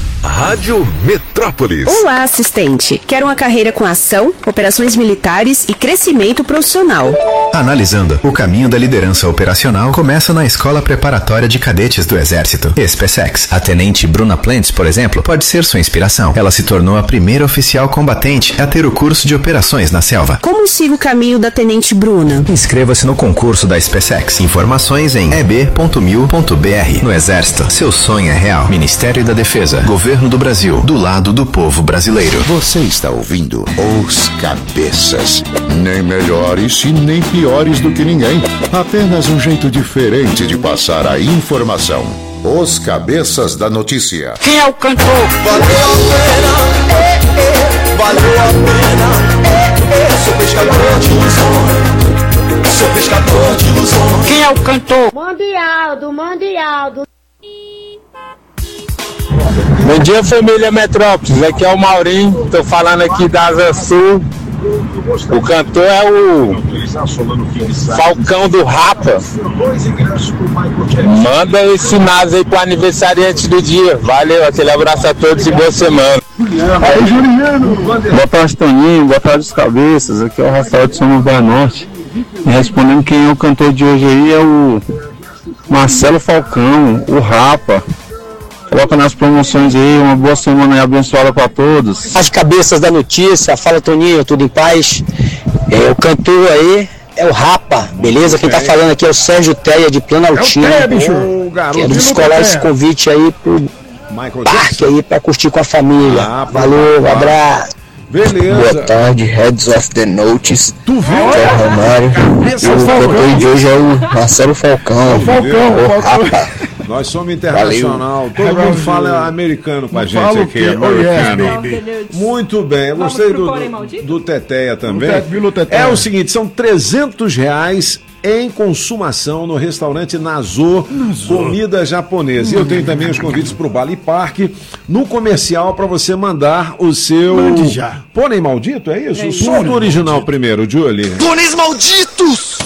Rádio Metrópolis. Olá, assistente. Quer uma carreira com ação, operações militares e crescimento profissional. Analisando, o caminho da liderança operacional começa na Escola Preparatória de Cadetes do Exército, SpaceX. A tenente Bruna Plentes, por exemplo, pode ser sua inspiração. Ela se tornou a primeira oficial combatente a ter o curso de operações na selva. Como siga o caminho da tenente Bruna? Inscreva-se no concurso da SpaceX. Informações em eb.mil.br. No Exército, seu sonho é real. Ministério da Defesa, Governo do Brasil, do lado do povo brasileiro. Você está ouvindo Os Cabeças. Nem melhores e nem piores do que ninguém. Apenas um jeito diferente de passar a informação. Os Cabeças da Notícia. Quem é o cantor? Valeu a pena, valeu a pena, sou pescador de ilusões, sou pescador de ilusões. Quem é o cantor? Mundial. Bom dia, família Metrópolis, aqui é o Maurinho, tô falando aqui da Asa Sul. O cantor é o Falcão do Rapa. Manda esse NASA aí pro aniversariante do dia. Valeu, aquele abraço a todos e boa semana. Aí, Juliano. Boa tarde, Toninho, boa tarde, os cabeças. Aqui é o Rafael de São Luís Norte. Respondendo quem é o cantor de hoje aí é o Marcelo Falcão, o Rapa. Coloca nas promoções aí, uma boa semana aí abençoada para todos. As cabeças da notícia, fala Toninho, tudo em paz. O cantor aí é o Rapa, beleza? Quem tá falando aqui é o Sérgio Teia de Planaltina. Quero descolar esse convite aí pro parque aí pra curtir com a família. Valeu, abraço. Beleza. Boa tarde, Heads of the Notice. Tu viu? Aqui é o Romário. E o cantor de hoje é o Marcelo Falcão. Falcão. Nós somos internacional. Todo mundo fala americano com a gente aqui. Muito bem. Eu gostei do Teteia também. É o seguinte, são R$300 em consumação no restaurante Nazô, comida japonesa. E eu tenho também os convites para o Bali Park, no comercial, para você mandar o seu pônei maldito, é isso? O som do original primeiro, Julie. Pôneis malditos!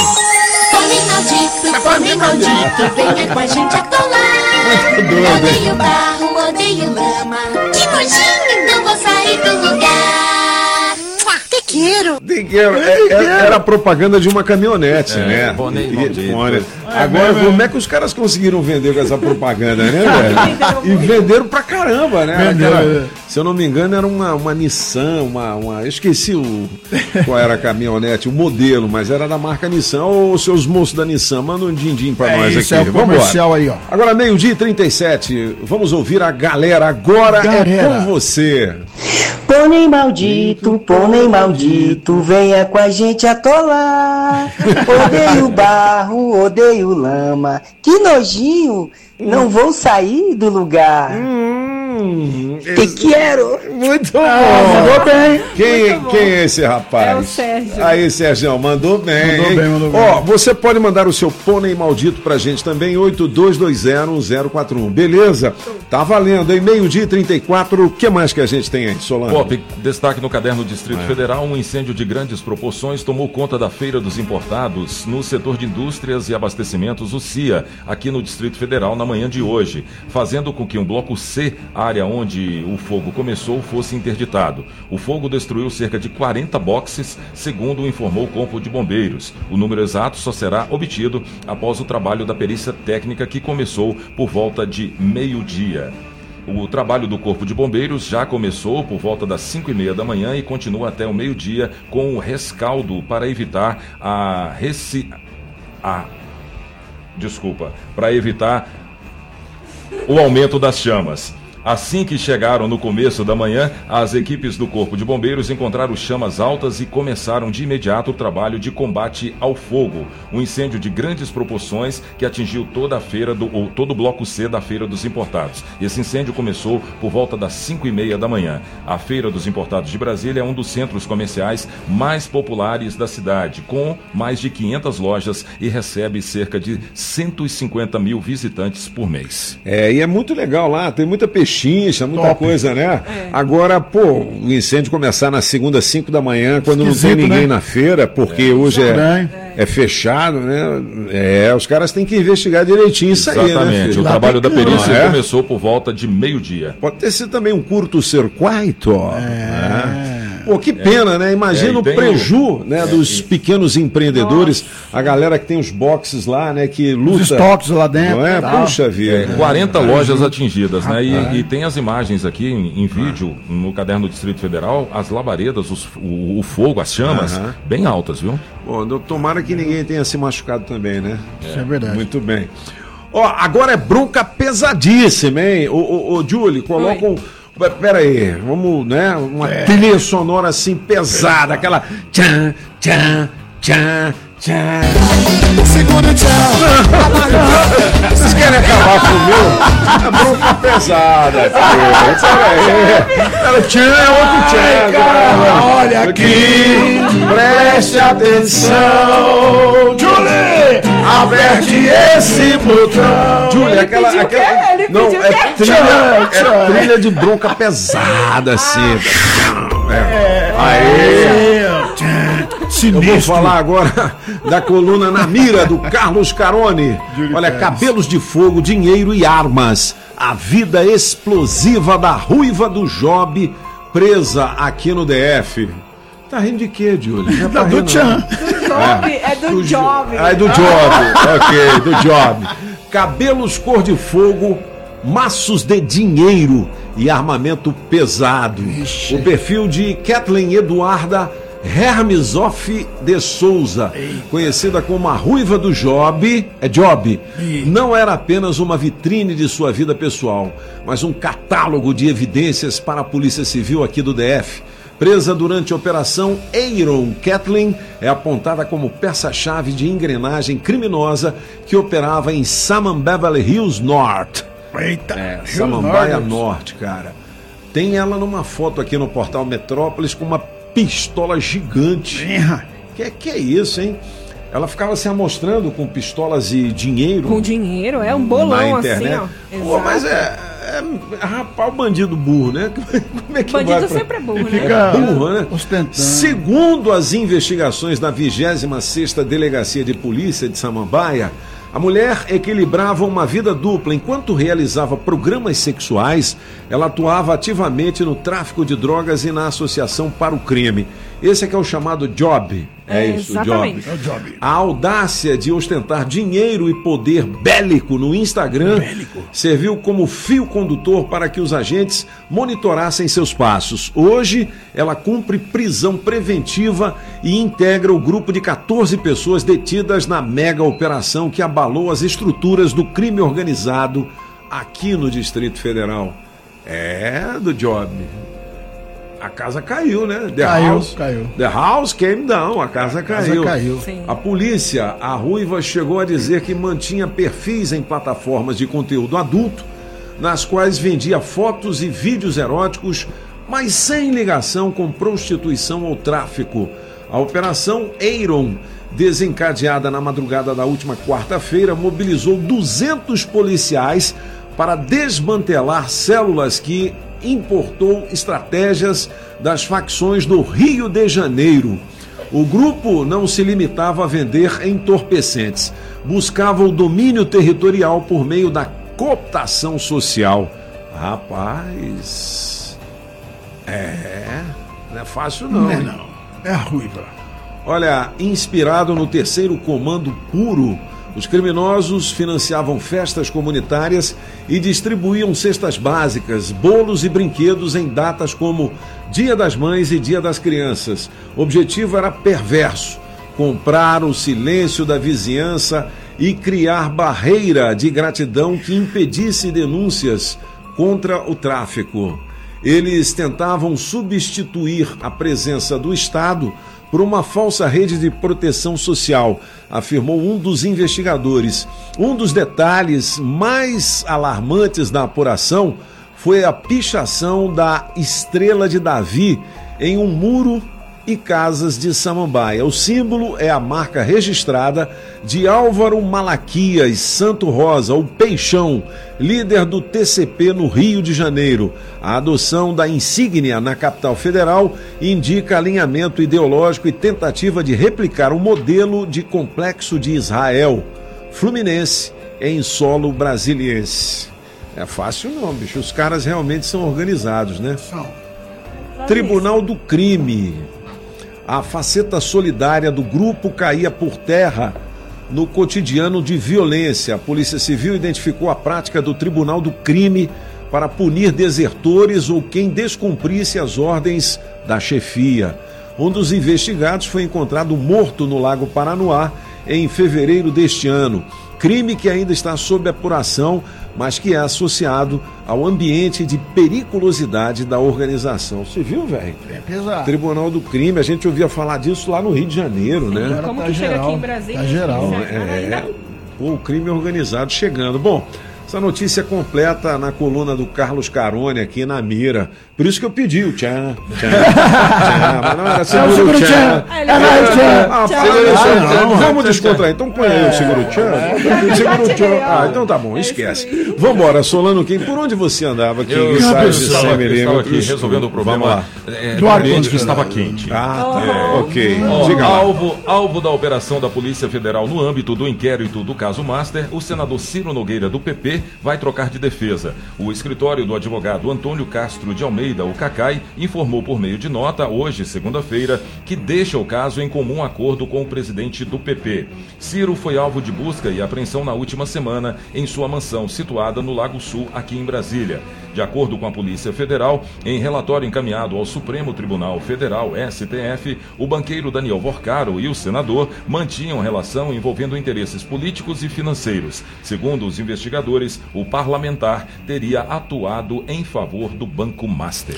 Pônei maldito, venha com a gente atolar. Odeio barro, odeio lama. Que nojinho, não vou sair do lugar. Tequeiro. Era a propaganda de uma caminhonete, né? Agora, como é que os caras conseguiram vender com essa propaganda, né, velho? E venderam pra caramba, né? Se eu não me engano, era uma Nissan, eu esqueci qual era a caminhonete, o modelo, mas era da marca Nissan. Ô, seus moços da Nissan, manda um din-din pra nós aqui. É o comercial aí, ó. Agora, 12h37, vamos ouvir a galera. Agora é com você. Pônei maldito, venha com a gente atolar. Odeio barro, odeio lama. Que nojinho, não vou sair do lugar. Te quero. Muito bom. Mandou bem. Quem é esse rapaz? É o Sérgio. Aí, Sérgio, mandou bem. Mandou bem. Ó, você pode mandar o seu pônei maldito pra gente também, 82201041. Beleza? Tá valendo, hein? 12h34. O que mais que a gente tem aí, Solano? Pop, destaque no caderno Distrito Federal, um incêndio de grandes proporções tomou conta da Feira dos Importados no setor de indústrias e abastecimentos, o CIA, aqui no Distrito Federal, na manhã de hoje, fazendo com que um bloco C, área onde o fogo começou, fosse interditado. O fogo destruiu cerca de 40 boxes, segundo informou o Corpo de Bombeiros. O número exato só será obtido após o trabalho da perícia técnica, que começou por volta de meio-dia. O trabalho do Corpo de Bombeiros já começou por volta das 5h30 da manhã e continua até o meio-dia com o rescaldo para evitar para evitar o aumento das chamas. Assim que chegaram no começo da manhã, as equipes do Corpo de Bombeiros encontraram chamas altas e começaram de imediato o trabalho de combate ao fogo. Um incêndio de grandes proporções que atingiu toda a feira, todo o bloco C da Feira dos Importados. Esse incêndio começou por volta das 5h30 da manhã. A Feira dos Importados de Brasília é um dos centros comerciais mais populares da cidade, com mais de 500 lojas e recebe cerca de 150 mil visitantes por mês. E é muito legal lá, tem muita pechincha, muita coisa, né? Agora, o incêndio começar na segunda, 5 da manhã, quando não tem ninguém na feira, porque hoje é fechado, né? Os caras têm que investigar direitinho isso aí, né? Exatamente, o trabalho da perícia começou por volta de meio-dia. Pode ter sido também um curto-circuito, Pô, que pena, né? Imagina o preju, né, dos pequenos empreendedores, a galera que tem os boxes lá, né, que luta. Os estoques lá dentro. Não é? Puxa vida. 40 lojas atingidas, né? E tem as imagens aqui em vídeo, no caderno do Distrito Federal, as labaredas, o fogo, as chamas, bem altas, viu? Bom, tomara que ninguém tenha se machucado também, né? Isso é verdade. Muito bem. Ó, agora é bronca pesadíssima, hein? Ô, Julie, coloca um... Pera aí, vamos, né? Uma trilha sonora assim pesada, aquela tchan, tchan, tchan, tchan. Segura tchau. Vocês querem acabar com o meu? É bronca pesada, filho. Ela tchan é outro tchan. Cara, olha aqui, preste atenção. Julie, aperte esse botão. Julie, aquela não, trilha de bronca pesada, assim. Eu vou falar agora da coluna Na Mira, do Carlos Carone. Olha, cabelos de fogo, dinheiro e armas. A vida explosiva da ruiva do Job, presa aqui no DF. Tá rindo de quê, Júlio? Do Tchan. É do Job. É do Job, ok, do Job. Cabelos cor de fogo, maços de dinheiro e armamento pesado. Ixi. O perfil de Kathleen Eduarda Hermisoff de Souza, conhecida como a Ruiva do Job, não era apenas uma vitrine de sua vida pessoal, mas um catálogo de evidências para a Polícia Civil aqui do DF. Presa durante a Operação Aaron, Kathleen é apontada como peça-chave de engrenagem criminosa que operava em Beverly Hills North. Eita, Samambaia Norte, cara. Tem ela numa foto aqui no portal Metrópolis com uma pistola gigante. Que é isso, hein? Ela ficava se amostrando com pistolas e dinheiro. Com dinheiro, é um bolão na internet. assim, ó. Pô, mas rapaz, o bandido burro, né? Como é que bandido vai sempre é burro, né? É burro, né? Ostentando. Segundo as investigações da 26ª Delegacia de Polícia de Samambaia, a mulher equilibrava uma vida dupla. Enquanto realizava programas sexuais, ela atuava ativamente no tráfico de drogas e na associação para o crime. Esse é que é o chamado job. É isso, exatamente. o job. É o job. A audácia de ostentar dinheiro e poder bélico no Instagram serviu como fio condutor para que os agentes monitorassem seus passos. Hoje, ela cumpre prisão preventiva e integra o grupo de 14 pessoas detidas na mega operação que abalou as estruturas do crime organizado aqui no Distrito Federal. Do job. A casa caiu, né? Caiu. The house came down, a casa caiu. Sim. A polícia, a Ruiva, chegou a dizer que mantinha perfis em plataformas de conteúdo adulto, nas quais vendia fotos e vídeos eróticos, mas sem ligação com prostituição ou tráfico. A Operação Aaron, desencadeada na madrugada da última quarta-feira, mobilizou 200 policiais para desmantelar células que importou estratégias das facções do Rio de Janeiro. O grupo não se limitava a vender entorpecentes, buscava o domínio territorial por meio da cooptação social. Rapaz, não é fácil não. Não, é a Ruiva. Olha, inspirado no 3º Comando Puro, os criminosos financiavam festas comunitárias e distribuíam cestas básicas, bolos e brinquedos em datas como Dia das Mães e Dia das Crianças. O objetivo era perverso: comprar o silêncio da vizinhança e criar barreira de gratidão que impedisse denúncias contra o tráfico. Eles tentavam substituir a presença do Estado por uma falsa rede de proteção social, afirmou um dos investigadores. Um dos detalhes mais alarmantes da apuração foi a pichação da Estrela de Davi em um muro e casas de Samambaia. O símbolo é a marca registrada de Álvaro Malaquias Santo Rosa, o Peixão, líder do TCP no Rio de Janeiro. A adoção da insígnia na capital federal indica alinhamento ideológico e tentativa de replicar o modelo de complexo de Israel, Fluminense, em solo brasiliense. É fácil não, bicho. Os caras realmente são organizados, né? São. Tribunal do Crime. A faceta solidária do grupo caía por terra no cotidiano de violência. A Polícia Civil identificou a prática do Tribunal do Crime para punir desertores ou quem descumprisse as ordens da chefia. Um dos investigados foi encontrado morto no Lago Paranoá em fevereiro deste ano. Crime que ainda está sob apuração, mas que é associado ao ambiente de periculosidade da organização. Você viu, velho? É pesado. Tribunal do Crime, a gente ouvia falar disso lá no Rio de Janeiro, né? Como que chega aqui em Brasília? Tá geral. O crime organizado chegando. Bom, essa notícia completa na coluna do Carlos Carone aqui na mira. Por isso que eu pedi o tchan, mas não era seguro tchan. Vamos descontrair. Então põe aí o seguro tchan. Seguro tchan. Então tá bom, esquece. Vambora, Solano Kim, por onde você andava aqui? Eu estava aqui resolvendo o problema do ambiente que estava quente. Ok. Diga lá. Alvo da operação da Polícia Federal no âmbito do inquérito do caso Master, o senador Ciro Nogueira, do PP, vai trocar de defesa. O escritório do advogado Antônio Castro de Almeida, o Cacai, informou por meio de nota, hoje, segunda-feira, que deixa o caso em comum acordo com o presidente do PP. Ciro foi alvo de busca e apreensão na última semana em sua mansão, situada no Lago Sul, aqui em Brasília. De acordo com a Polícia Federal, em relatório encaminhado ao Supremo Tribunal Federal, STF, o banqueiro Daniel Vorcaro e o senador mantinham relação envolvendo interesses políticos e financeiros. Segundo os investigadores, o parlamentar teria atuado em favor do Banco Master.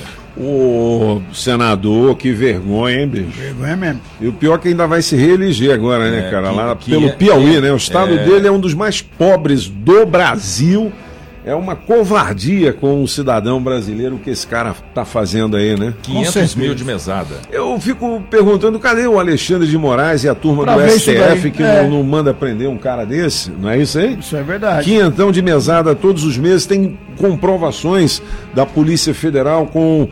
Ô, senador, que vergonha, hein, bicho? Vergonha mesmo. E o pior é que ainda vai se reeleger agora, né, cara? Lá pelo Piauí, né? O estado dele é um dos mais pobres do Brasil. É uma covardia com o cidadão brasileiro que esse cara tá fazendo aí, né? 500 mil de mesada. Eu fico perguntando, cadê o Alexandre de Moraes e a turma do STF que não manda prender um cara desse? Não é isso aí? Isso é verdade. 500 de mesada todos os meses. Tem comprovações da Polícia Federal com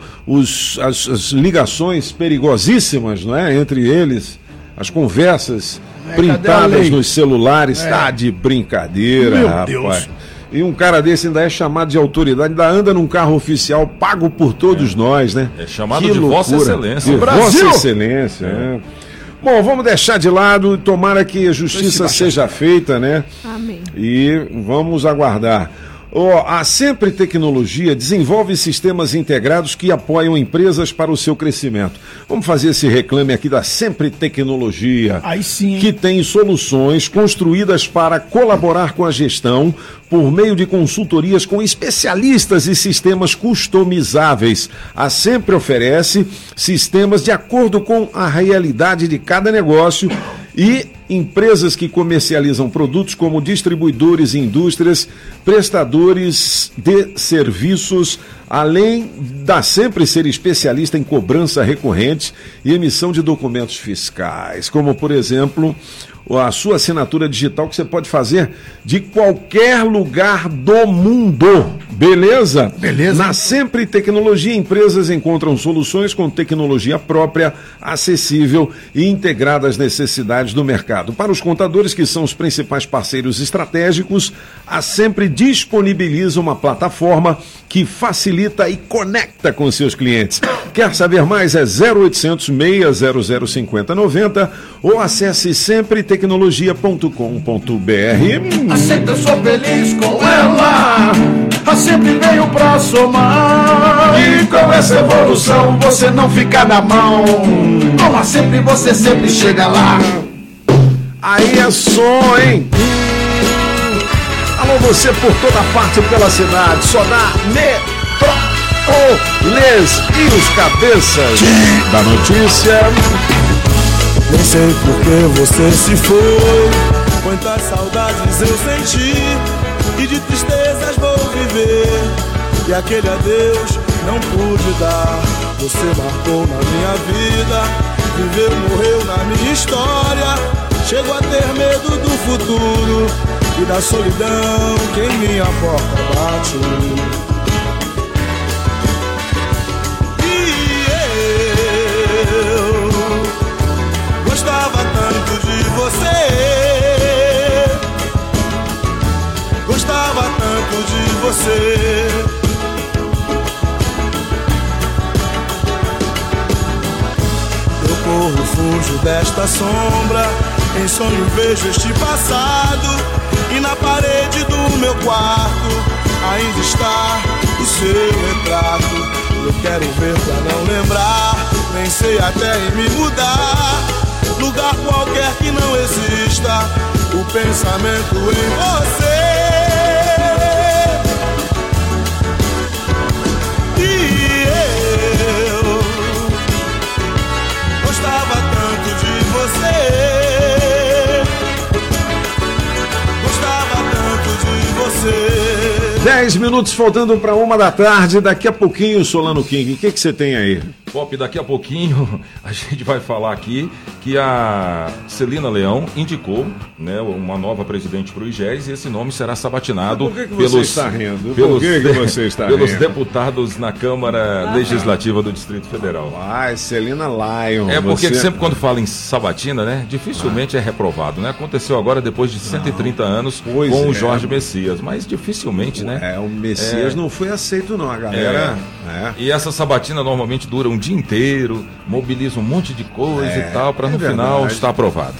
as ligações perigosíssimas, não é? Entre eles, as conversas printadas nos celulares. Tá de brincadeira, Meu rapaz. Deus. E um cara desse ainda é chamado de autoridade, ainda anda num carro oficial pago por todos nós, né? É chamado de Vossa Excelência. De Vossa Excelência, Bom, vamos deixar de lado, tomara que a justiça seja feita, né? Amém. E vamos aguardar. A Sempre Tecnologia desenvolve sistemas integrados que apoiam empresas para o seu crescimento. Vamos fazer esse reclame aqui da Sempre Tecnologia. Aí sim, hein? Que tem soluções construídas para colaborar com a gestão por meio de consultorias com especialistas e sistemas customizáveis. A Sempre oferece sistemas de acordo com a realidade de cada negócio e empresas que comercializam produtos como distribuidores e indústrias, prestadores de serviços, além da Sempre ser especialista em cobrança recorrente e emissão de documentos fiscais, como, por exemplo, a sua assinatura digital que você pode fazer de qualquer lugar do mundo. Beleza? Beleza. Na Sempre Tecnologia, empresas encontram soluções com tecnologia própria, acessível e integrada às necessidades do mercado. Para os contadores, que são os principais parceiros estratégicos, a Sempre disponibiliza uma plataforma que facilita e conecta com seus clientes. Quer saber mais? É 0800 600 5090 ou acesse simpretecnologia.com.br. Aceita, eu sou feliz com ela. A Sempre veio pra somar. E com essa evolução você não fica na mão. Com a Sempre você sempre chega lá. Aí é som, hein? Alô, você por toda parte pela cidade. Só na Metrópolis e os cabeças da notícia. Nem sei por que você se foi. Quantas saudades eu senti e de tristezas vou viver. E aquele adeus não pude dar. Você marcou na minha vida. Viveu, morreu na minha história. Chego a ter medo do futuro e da solidão que em minha porta bate. Gostava tanto de você. Gostava tanto de você. Eu corro, fujo desta sombra. Em sonho vejo este passado. E na parede do meu quarto ainda está o seu retrato. Eu quero ver pra não lembrar. Pensei até em me mudar. Lugar qualquer que não exista o pensamento em você. E eu gostava tanto de você. Gostava tanto de você. 10 minutos faltando para 1 da tarde. Daqui a pouquinho, Solano King, o que você tem aí? Pop, daqui a pouquinho a gente vai falar aqui que a Celina Leão indicou, né, uma nova presidente para o IGES e esse nome será sabatinado pelos deputados na Câmara Legislativa do Distrito Federal. Celina Leão. É porque sempre quando fala em sabatina, né, dificilmente é reprovado, né? Aconteceu agora depois de 130 anos com o Jorge Messias, mas dificilmente, né? O Messias não foi aceito não, a galera. E essa sabatina normalmente dura um dia inteiro, mobiliza um monte de coisa e tal, para no final estar aprovado.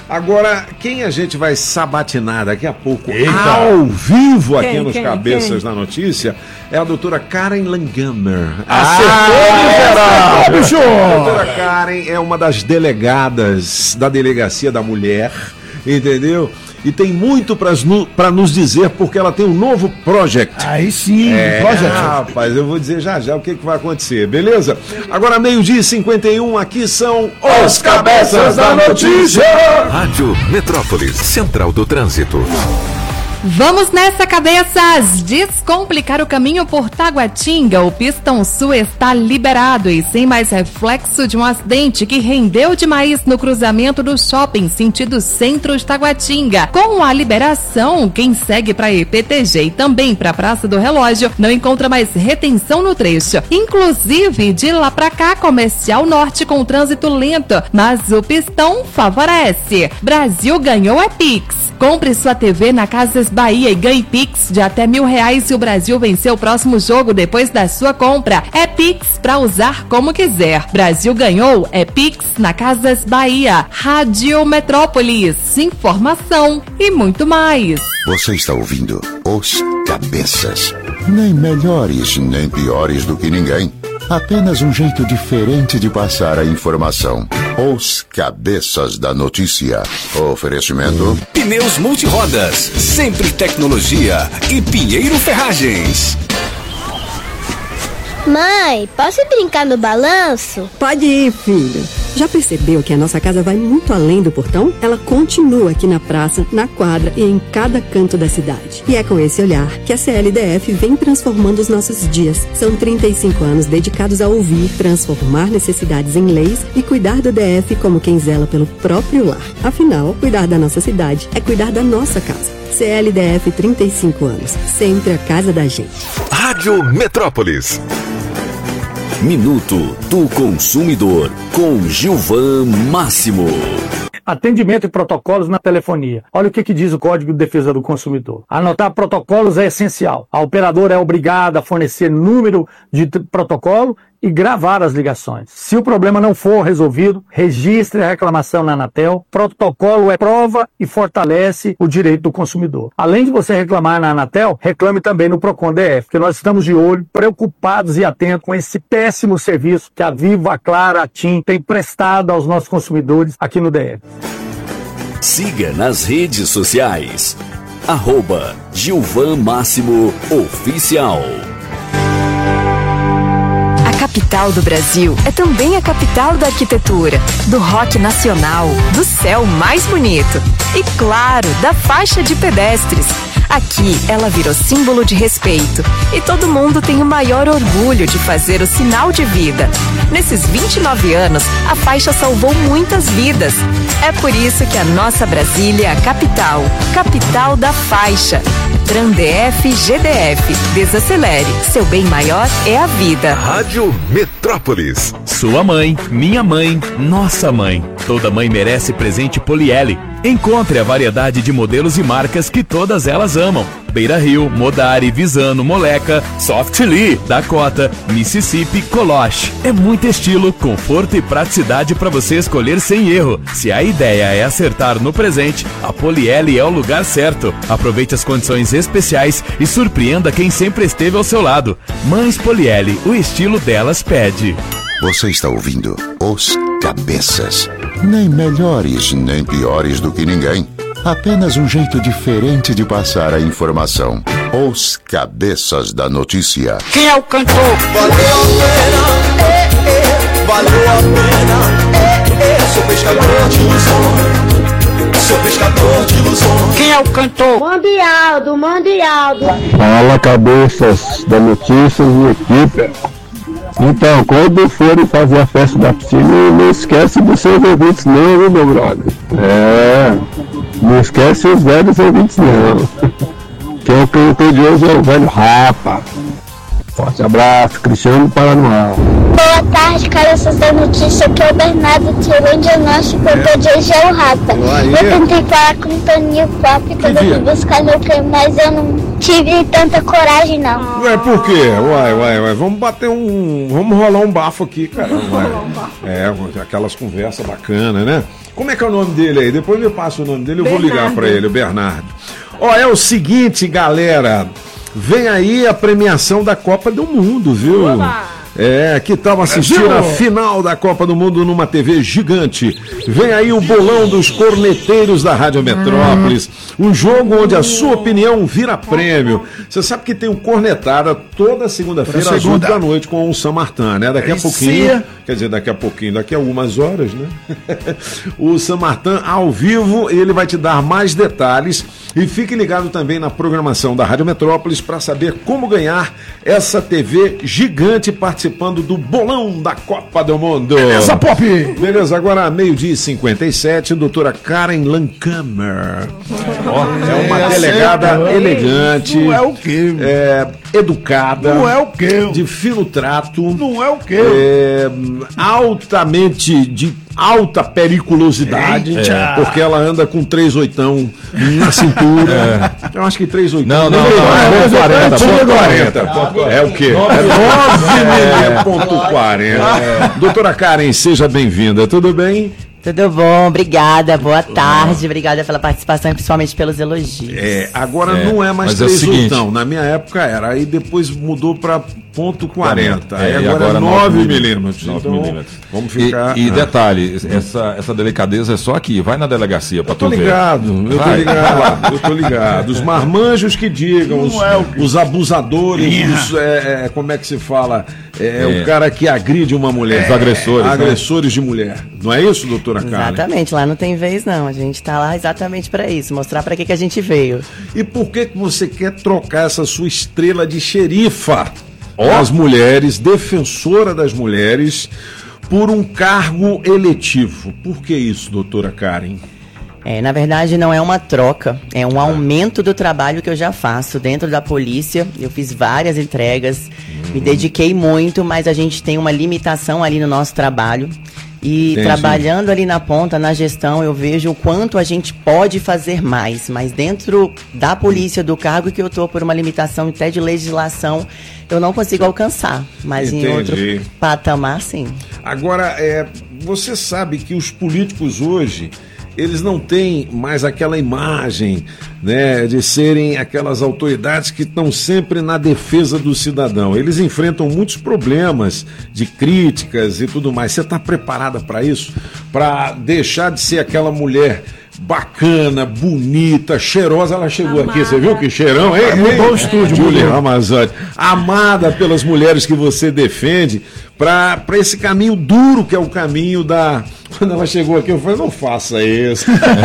Agora, quem a gente vai sabatinar daqui a pouco, ao vivo aqui nos Cabeças da Notícia, é a doutora Karen Langamer. Acertou, bicho! A doutora Karen é uma das delegadas da Delegacia da Mulher, entendeu? E tem muito para nos dizer, porque ela tem um novo project. Aí sim, project. Rapaz, eu vou dizer já o que vai acontecer, beleza? Agora, 12h51, aqui são os Cabeças da Notícia. Rádio Metrópolis, Central do Trânsito. Vamos nessa, cabeças! Descomplicar o caminho por Taguatinga. O Pistão Sul está liberado e sem mais reflexo de um acidente que rendeu demais no cruzamento do shopping sentido centro de Taguatinga. Com a liberação, quem segue para EPTG e também para a Praça do Relógio não encontra mais retenção no trecho. Inclusive, de lá para cá, Comercial Norte com trânsito lento, mas o Pistão favorece. Brasil ganhou é Pix. Compre sua TV na Casas Bahia e ganhe Pix de até R$1.000 se o Brasil vencer o próximo jogo depois da sua compra. É Pix pra usar como quiser. Brasil ganhou, é Pix na Casas Bahia. Rádio Metrópolis, informação e muito mais. Você está ouvindo Os Cabeças. Nem melhores, nem piores do que ninguém. Apenas um jeito diferente de passar a informação. Os Cabeças da Notícia. Oferecimento: Pneus Multirodas, sempre tecnologia e Pinheiro Ferragens. Mãe, posso brincar no balanço? Pode ir, filho. Já percebeu que a nossa casa vai muito além do portão? Ela continua aqui na praça, na quadra e em cada canto da cidade. E é com esse olhar que a CLDF vem transformando os nossos dias. São 35 anos dedicados a ouvir, transformar necessidades em leis e cuidar do DF como quem zela pelo próprio lar. Afinal, cuidar da nossa cidade é cuidar da nossa casa. CLDF 35 anos, sempre a casa da gente. Rádio Metrópolis. Minuto do Consumidor, com Gilvan Máximo. Atendimento e protocolos na telefonia. Olha o que diz o Código de Defesa do Consumidor. Anotar protocolos é essencial. A operadora é obrigada a fornecer número de protocolo e gravar as ligações. Se o problema não for resolvido, registre a reclamação na Anatel. Protocolo é prova e fortalece o direito do consumidor. Além de você reclamar na Anatel, reclame também no Procon DF, porque nós estamos de olho, preocupados e atentos com esse péssimo serviço que a Vivo, a Clara, a TIM tem prestado aos nossos consumidores aqui no DF. Siga nas redes sociais. @Gilvan Máximo Oficial. A capital do Brasil é também a capital da arquitetura, do rock nacional, do céu mais bonito e, claro, da faixa de pedestres. Aqui ela virou símbolo de respeito e todo mundo tem o maior orgulho de fazer o sinal de vida. Nesses 29 anos, a faixa salvou muitas vidas. É por isso que a nossa Brasília é a capital, capital da faixa. TranDF GDF, desacelere, seu bem maior é a vida. Rádio Metrópolis. Sua mãe, minha mãe, nossa mãe. Toda mãe merece presente Poliele. Encontre a variedade de modelos e marcas que todas elas amam. Beira Rio, Modari, Visano, Moleca, Softly, Dakota, Mississippi, Coloche. É muito estilo, conforto e praticidade para você escolher sem erro. Se a ideia é acertar no presente, a Poliele é o lugar certo. Aproveite as condições especiais e surpreenda quem sempre esteve ao seu lado. Mães Poliele, o estilo delas pede. Você está ouvindo Os Cabeças. Nem melhores, nem piores do que ninguém. Apenas um jeito diferente de passar a informação. Os Cabeças da Notícia. Quem é o cantor? Valeu a pena, sou pescador de ilusões. Sou pescador de ilusões. Quem é o cantor? Mundialdo. Fala, Cabeças da Notícias e equipe. Então, quando forem fazer a festa da piscina, não esquece dos seus ouvintes não, viu, meu brother? Não esquece os velhos ouvintes não. Quem é o cantor de hoje é o velho Rapa. Forte abraço, Cristiano do Paranoá. Boa tarde, cabeças da notícia. Aqui é o Bernardo, tirou um diagnóstico cantor de hoje é o Rapa. Eu tentei falar com o Toninho Pop quando eu fui buscar meu prêmio, mas eu não tive tanta coragem, não. Ué, por quê? Uai. Vamos bater vamos rolar um bafo aqui, cara. Aquelas conversas bacanas, né? Como é que é o nome dele aí? Depois me passa o nome dele, eu vou ligar pra ele, o Bernardo. É o seguinte, galera. Vem aí a premiação da Copa do Mundo, viu? Que tal assistir a final da Copa do Mundo numa TV gigante? Vem aí o bolão dos corneteiros da Rádio Metrópolis. Um jogo onde a sua opinião vira prêmio. Você sabe que tem um cornetada toda segunda-feira às 8 da noite com o Sam Martin, né? Daqui a pouquinho, quer dizer, daqui a algumas horas, né? O Sam Martin ao vivo, ele vai te dar mais detalhes. E fique ligado também na programação da Rádio Metrópolis para saber como ganhar essa TV gigante participando do bolão da Copa do Mundo. Beleza, Pop! Beleza, agora 12h57, doutora Karen Lancamer. É uma delegada elegante. Não é o quê? Educada. Não é o quê? De fino trato. Não é o quê? Altamente de alta periculosidade. Porque ela anda com 3/8 na cintura. Eu acho que 3/8. Não. 40. É o quê? É 9,40. Doutora Karen, seja bem-vinda. Tudo bem? Tudo bom, obrigada, boa tarde, obrigada pela participação e principalmente pelos elogios. Agora não é mais 3/8, na minha época era, aí depois mudou para .40, aí agora 9 milímetros. Então, vamos ficar... E detalhe, essa delicadeza é só aqui, vai na delegacia para tu ver. Eu tô ligado. Os marmanjos que digam, os abusadores, como é que se fala? O cara que agride uma mulher. Os agressores. Agressores de mulher. Não é isso, doutora Karen? Exatamente, lá não tem vez não, a gente tá lá exatamente para isso, mostrar para que a gente veio. E por que você quer trocar essa sua estrela de xerifa? As mulheres, defensora das mulheres, por um cargo eletivo. Por que isso, doutora Karen? Na verdade não é uma troca, é um aumento do trabalho que eu já faço dentro da polícia. Eu fiz várias entregas, me dediquei muito, mas a gente tem uma limitação ali no nosso trabalho. E trabalhando ali na ponta, na gestão, eu vejo o quanto a gente pode fazer mais. Mas dentro da polícia, do cargo que eu estou, por uma limitação até de legislação, eu não consigo alcançar. Mas em outro patamar, sim. Agora, você sabe que os políticos hoje, eles não têm mais aquela imagem, né, de serem aquelas autoridades que estão sempre na defesa do cidadão. Eles enfrentam muitos problemas de críticas e tudo mais. Você está preparada para isso? Para deixar de ser aquela mulher bacana, bonita, cheirosa? Ela chegou aqui, você viu que cheirão, hein? Mudou o estúdio, Júlia Ramazotti. Amada pelas mulheres que você defende, para esse caminho duro que é o caminho da... Quando ela chegou aqui, eu falei, não faça isso.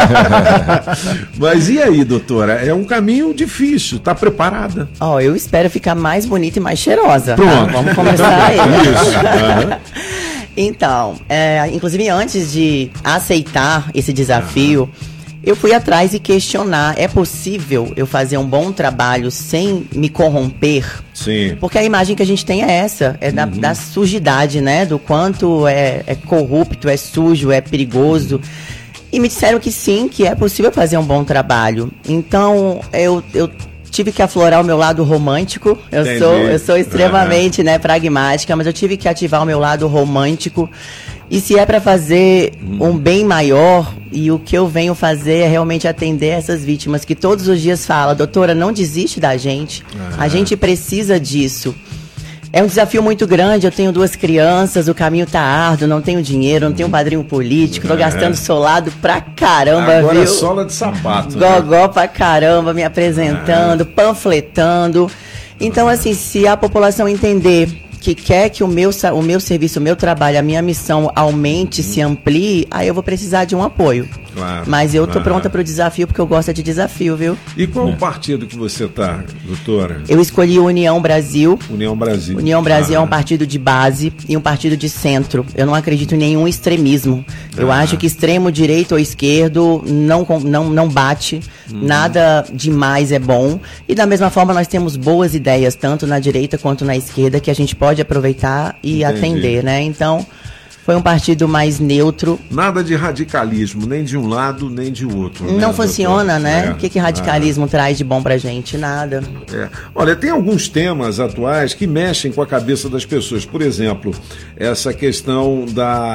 Mas e aí, doutora? É um caminho difícil, tá preparada? Eu espero ficar mais bonita e mais cheirosa. Pronto. Tá? Vamos começar aí. Isso. Então, inclusive antes de aceitar esse desafio, eu fui atrás e questionar, é possível eu fazer um bom trabalho sem me corromper? Sim. Porque a imagem que a gente tem é essa, da sujidade, né? Do quanto é corrupto, é sujo, é perigoso. E me disseram que sim, que é possível fazer um bom trabalho. Então, eu tive que aflorar o meu lado romântico. Eu sou extremamente pragmática, mas eu tive que ativar o meu lado romântico. E se é para fazer um bem maior, e o que eu venho fazer é realmente atender essas vítimas que todos os dias falam, doutora, não desiste da gente, a gente precisa disso. É um desafio muito grande, eu tenho 2 crianças, o caminho tá árduo, não tenho dinheiro, não tenho padrinho político, tô gastando solado pra caramba, agora viu? É sola de sapato. Gogó pra caramba, me apresentando, panfletando. Então, assim, se a população entender que quer que o meu serviço, o meu trabalho, a minha missão aumente, se amplie, aí eu vou precisar de um apoio. Claro. Mas eu tô pronta para o desafio, porque eu gosto de desafio, viu? E qual o partido que você tá, doutora? Eu escolhi o União Brasil. União Brasil. União Brasil é um partido de base e um partido de centro. Eu não acredito em nenhum extremismo. Eu acho que extremo direito ou esquerdo não bate. Nada demais é bom. E da mesma forma nós temos boas ideias, tanto na direita quanto na esquerda, que a gente pode aproveitar e atender, né? Então, foi um partido mais neutro. Nada de radicalismo, nem de um lado, nem de outro. Não né, funciona, doutor? né? O que radicalismo traz de bom pra gente? Nada. Olha, tem alguns temas atuais que mexem com a cabeça das pessoas. Por exemplo, essa questão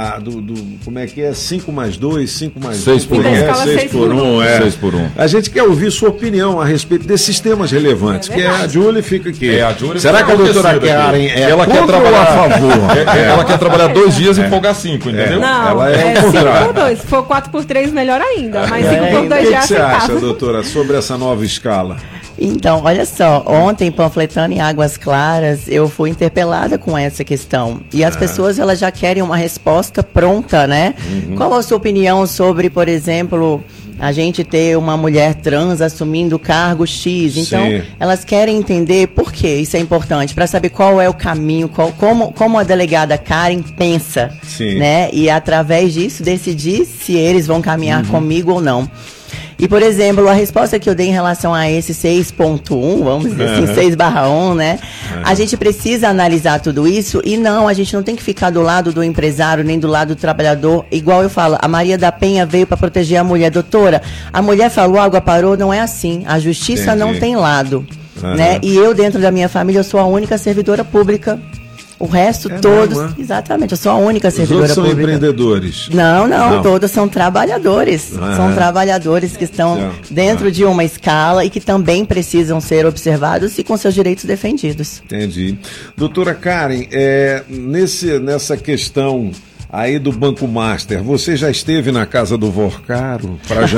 como é que é? 5 mais 2, 5 mais 6 por 1. 6 por 1. 6 por 1. A gente quer ouvir sua opinião a respeito desses temas relevantes, que a Júlia fica aqui. A Júlia Será que a doutora Karen ela quer trabalhar a favor? Ela quer trabalhar 2 dias e folgar 5, entendeu? Não, ela é 5 por 2. Se for 4 por 3, melhor ainda. Mas 5 por 2 já O que você acha, aceitável. doutora, sobre essa nova escala? Então, olha só, ontem, panfletando em Águas Claras, eu fui interpelada com essa questão. E as pessoas, elas já querem uma resposta pronta, né? Qual a sua opinião sobre, por exemplo, a gente ter uma mulher trans assumindo cargo X? Então, elas querem entender por que isso é importante, para saber qual é o caminho, como a delegada Karen pensa, né? E através disso, decidir se eles vão caminhar comigo ou não. E, por exemplo, a resposta que eu dei em relação a esse 6.1, vamos dizer assim, 6/1, né? A gente precisa analisar tudo isso e a gente não tem que ficar do lado do empresário, nem do lado do trabalhador. Igual eu falo, a Maria da Penha veio para proteger a mulher. Doutora, a mulher falou, a água parou, não é assim. A justiça não tem lado, né? E eu, dentro da minha família, eu sou a única servidora pública. O resto, todos... Mesmo, exatamente, eu sou a única servidora pública. Os outros são empreendedores? Não, todos são trabalhadores. São trabalhadores que estão dentro de uma escala e que também precisam ser observados e com seus direitos defendidos. Entendi. Doutora Karen, nessa questão aí do Banco Master, você já esteve na casa do Vorcaro para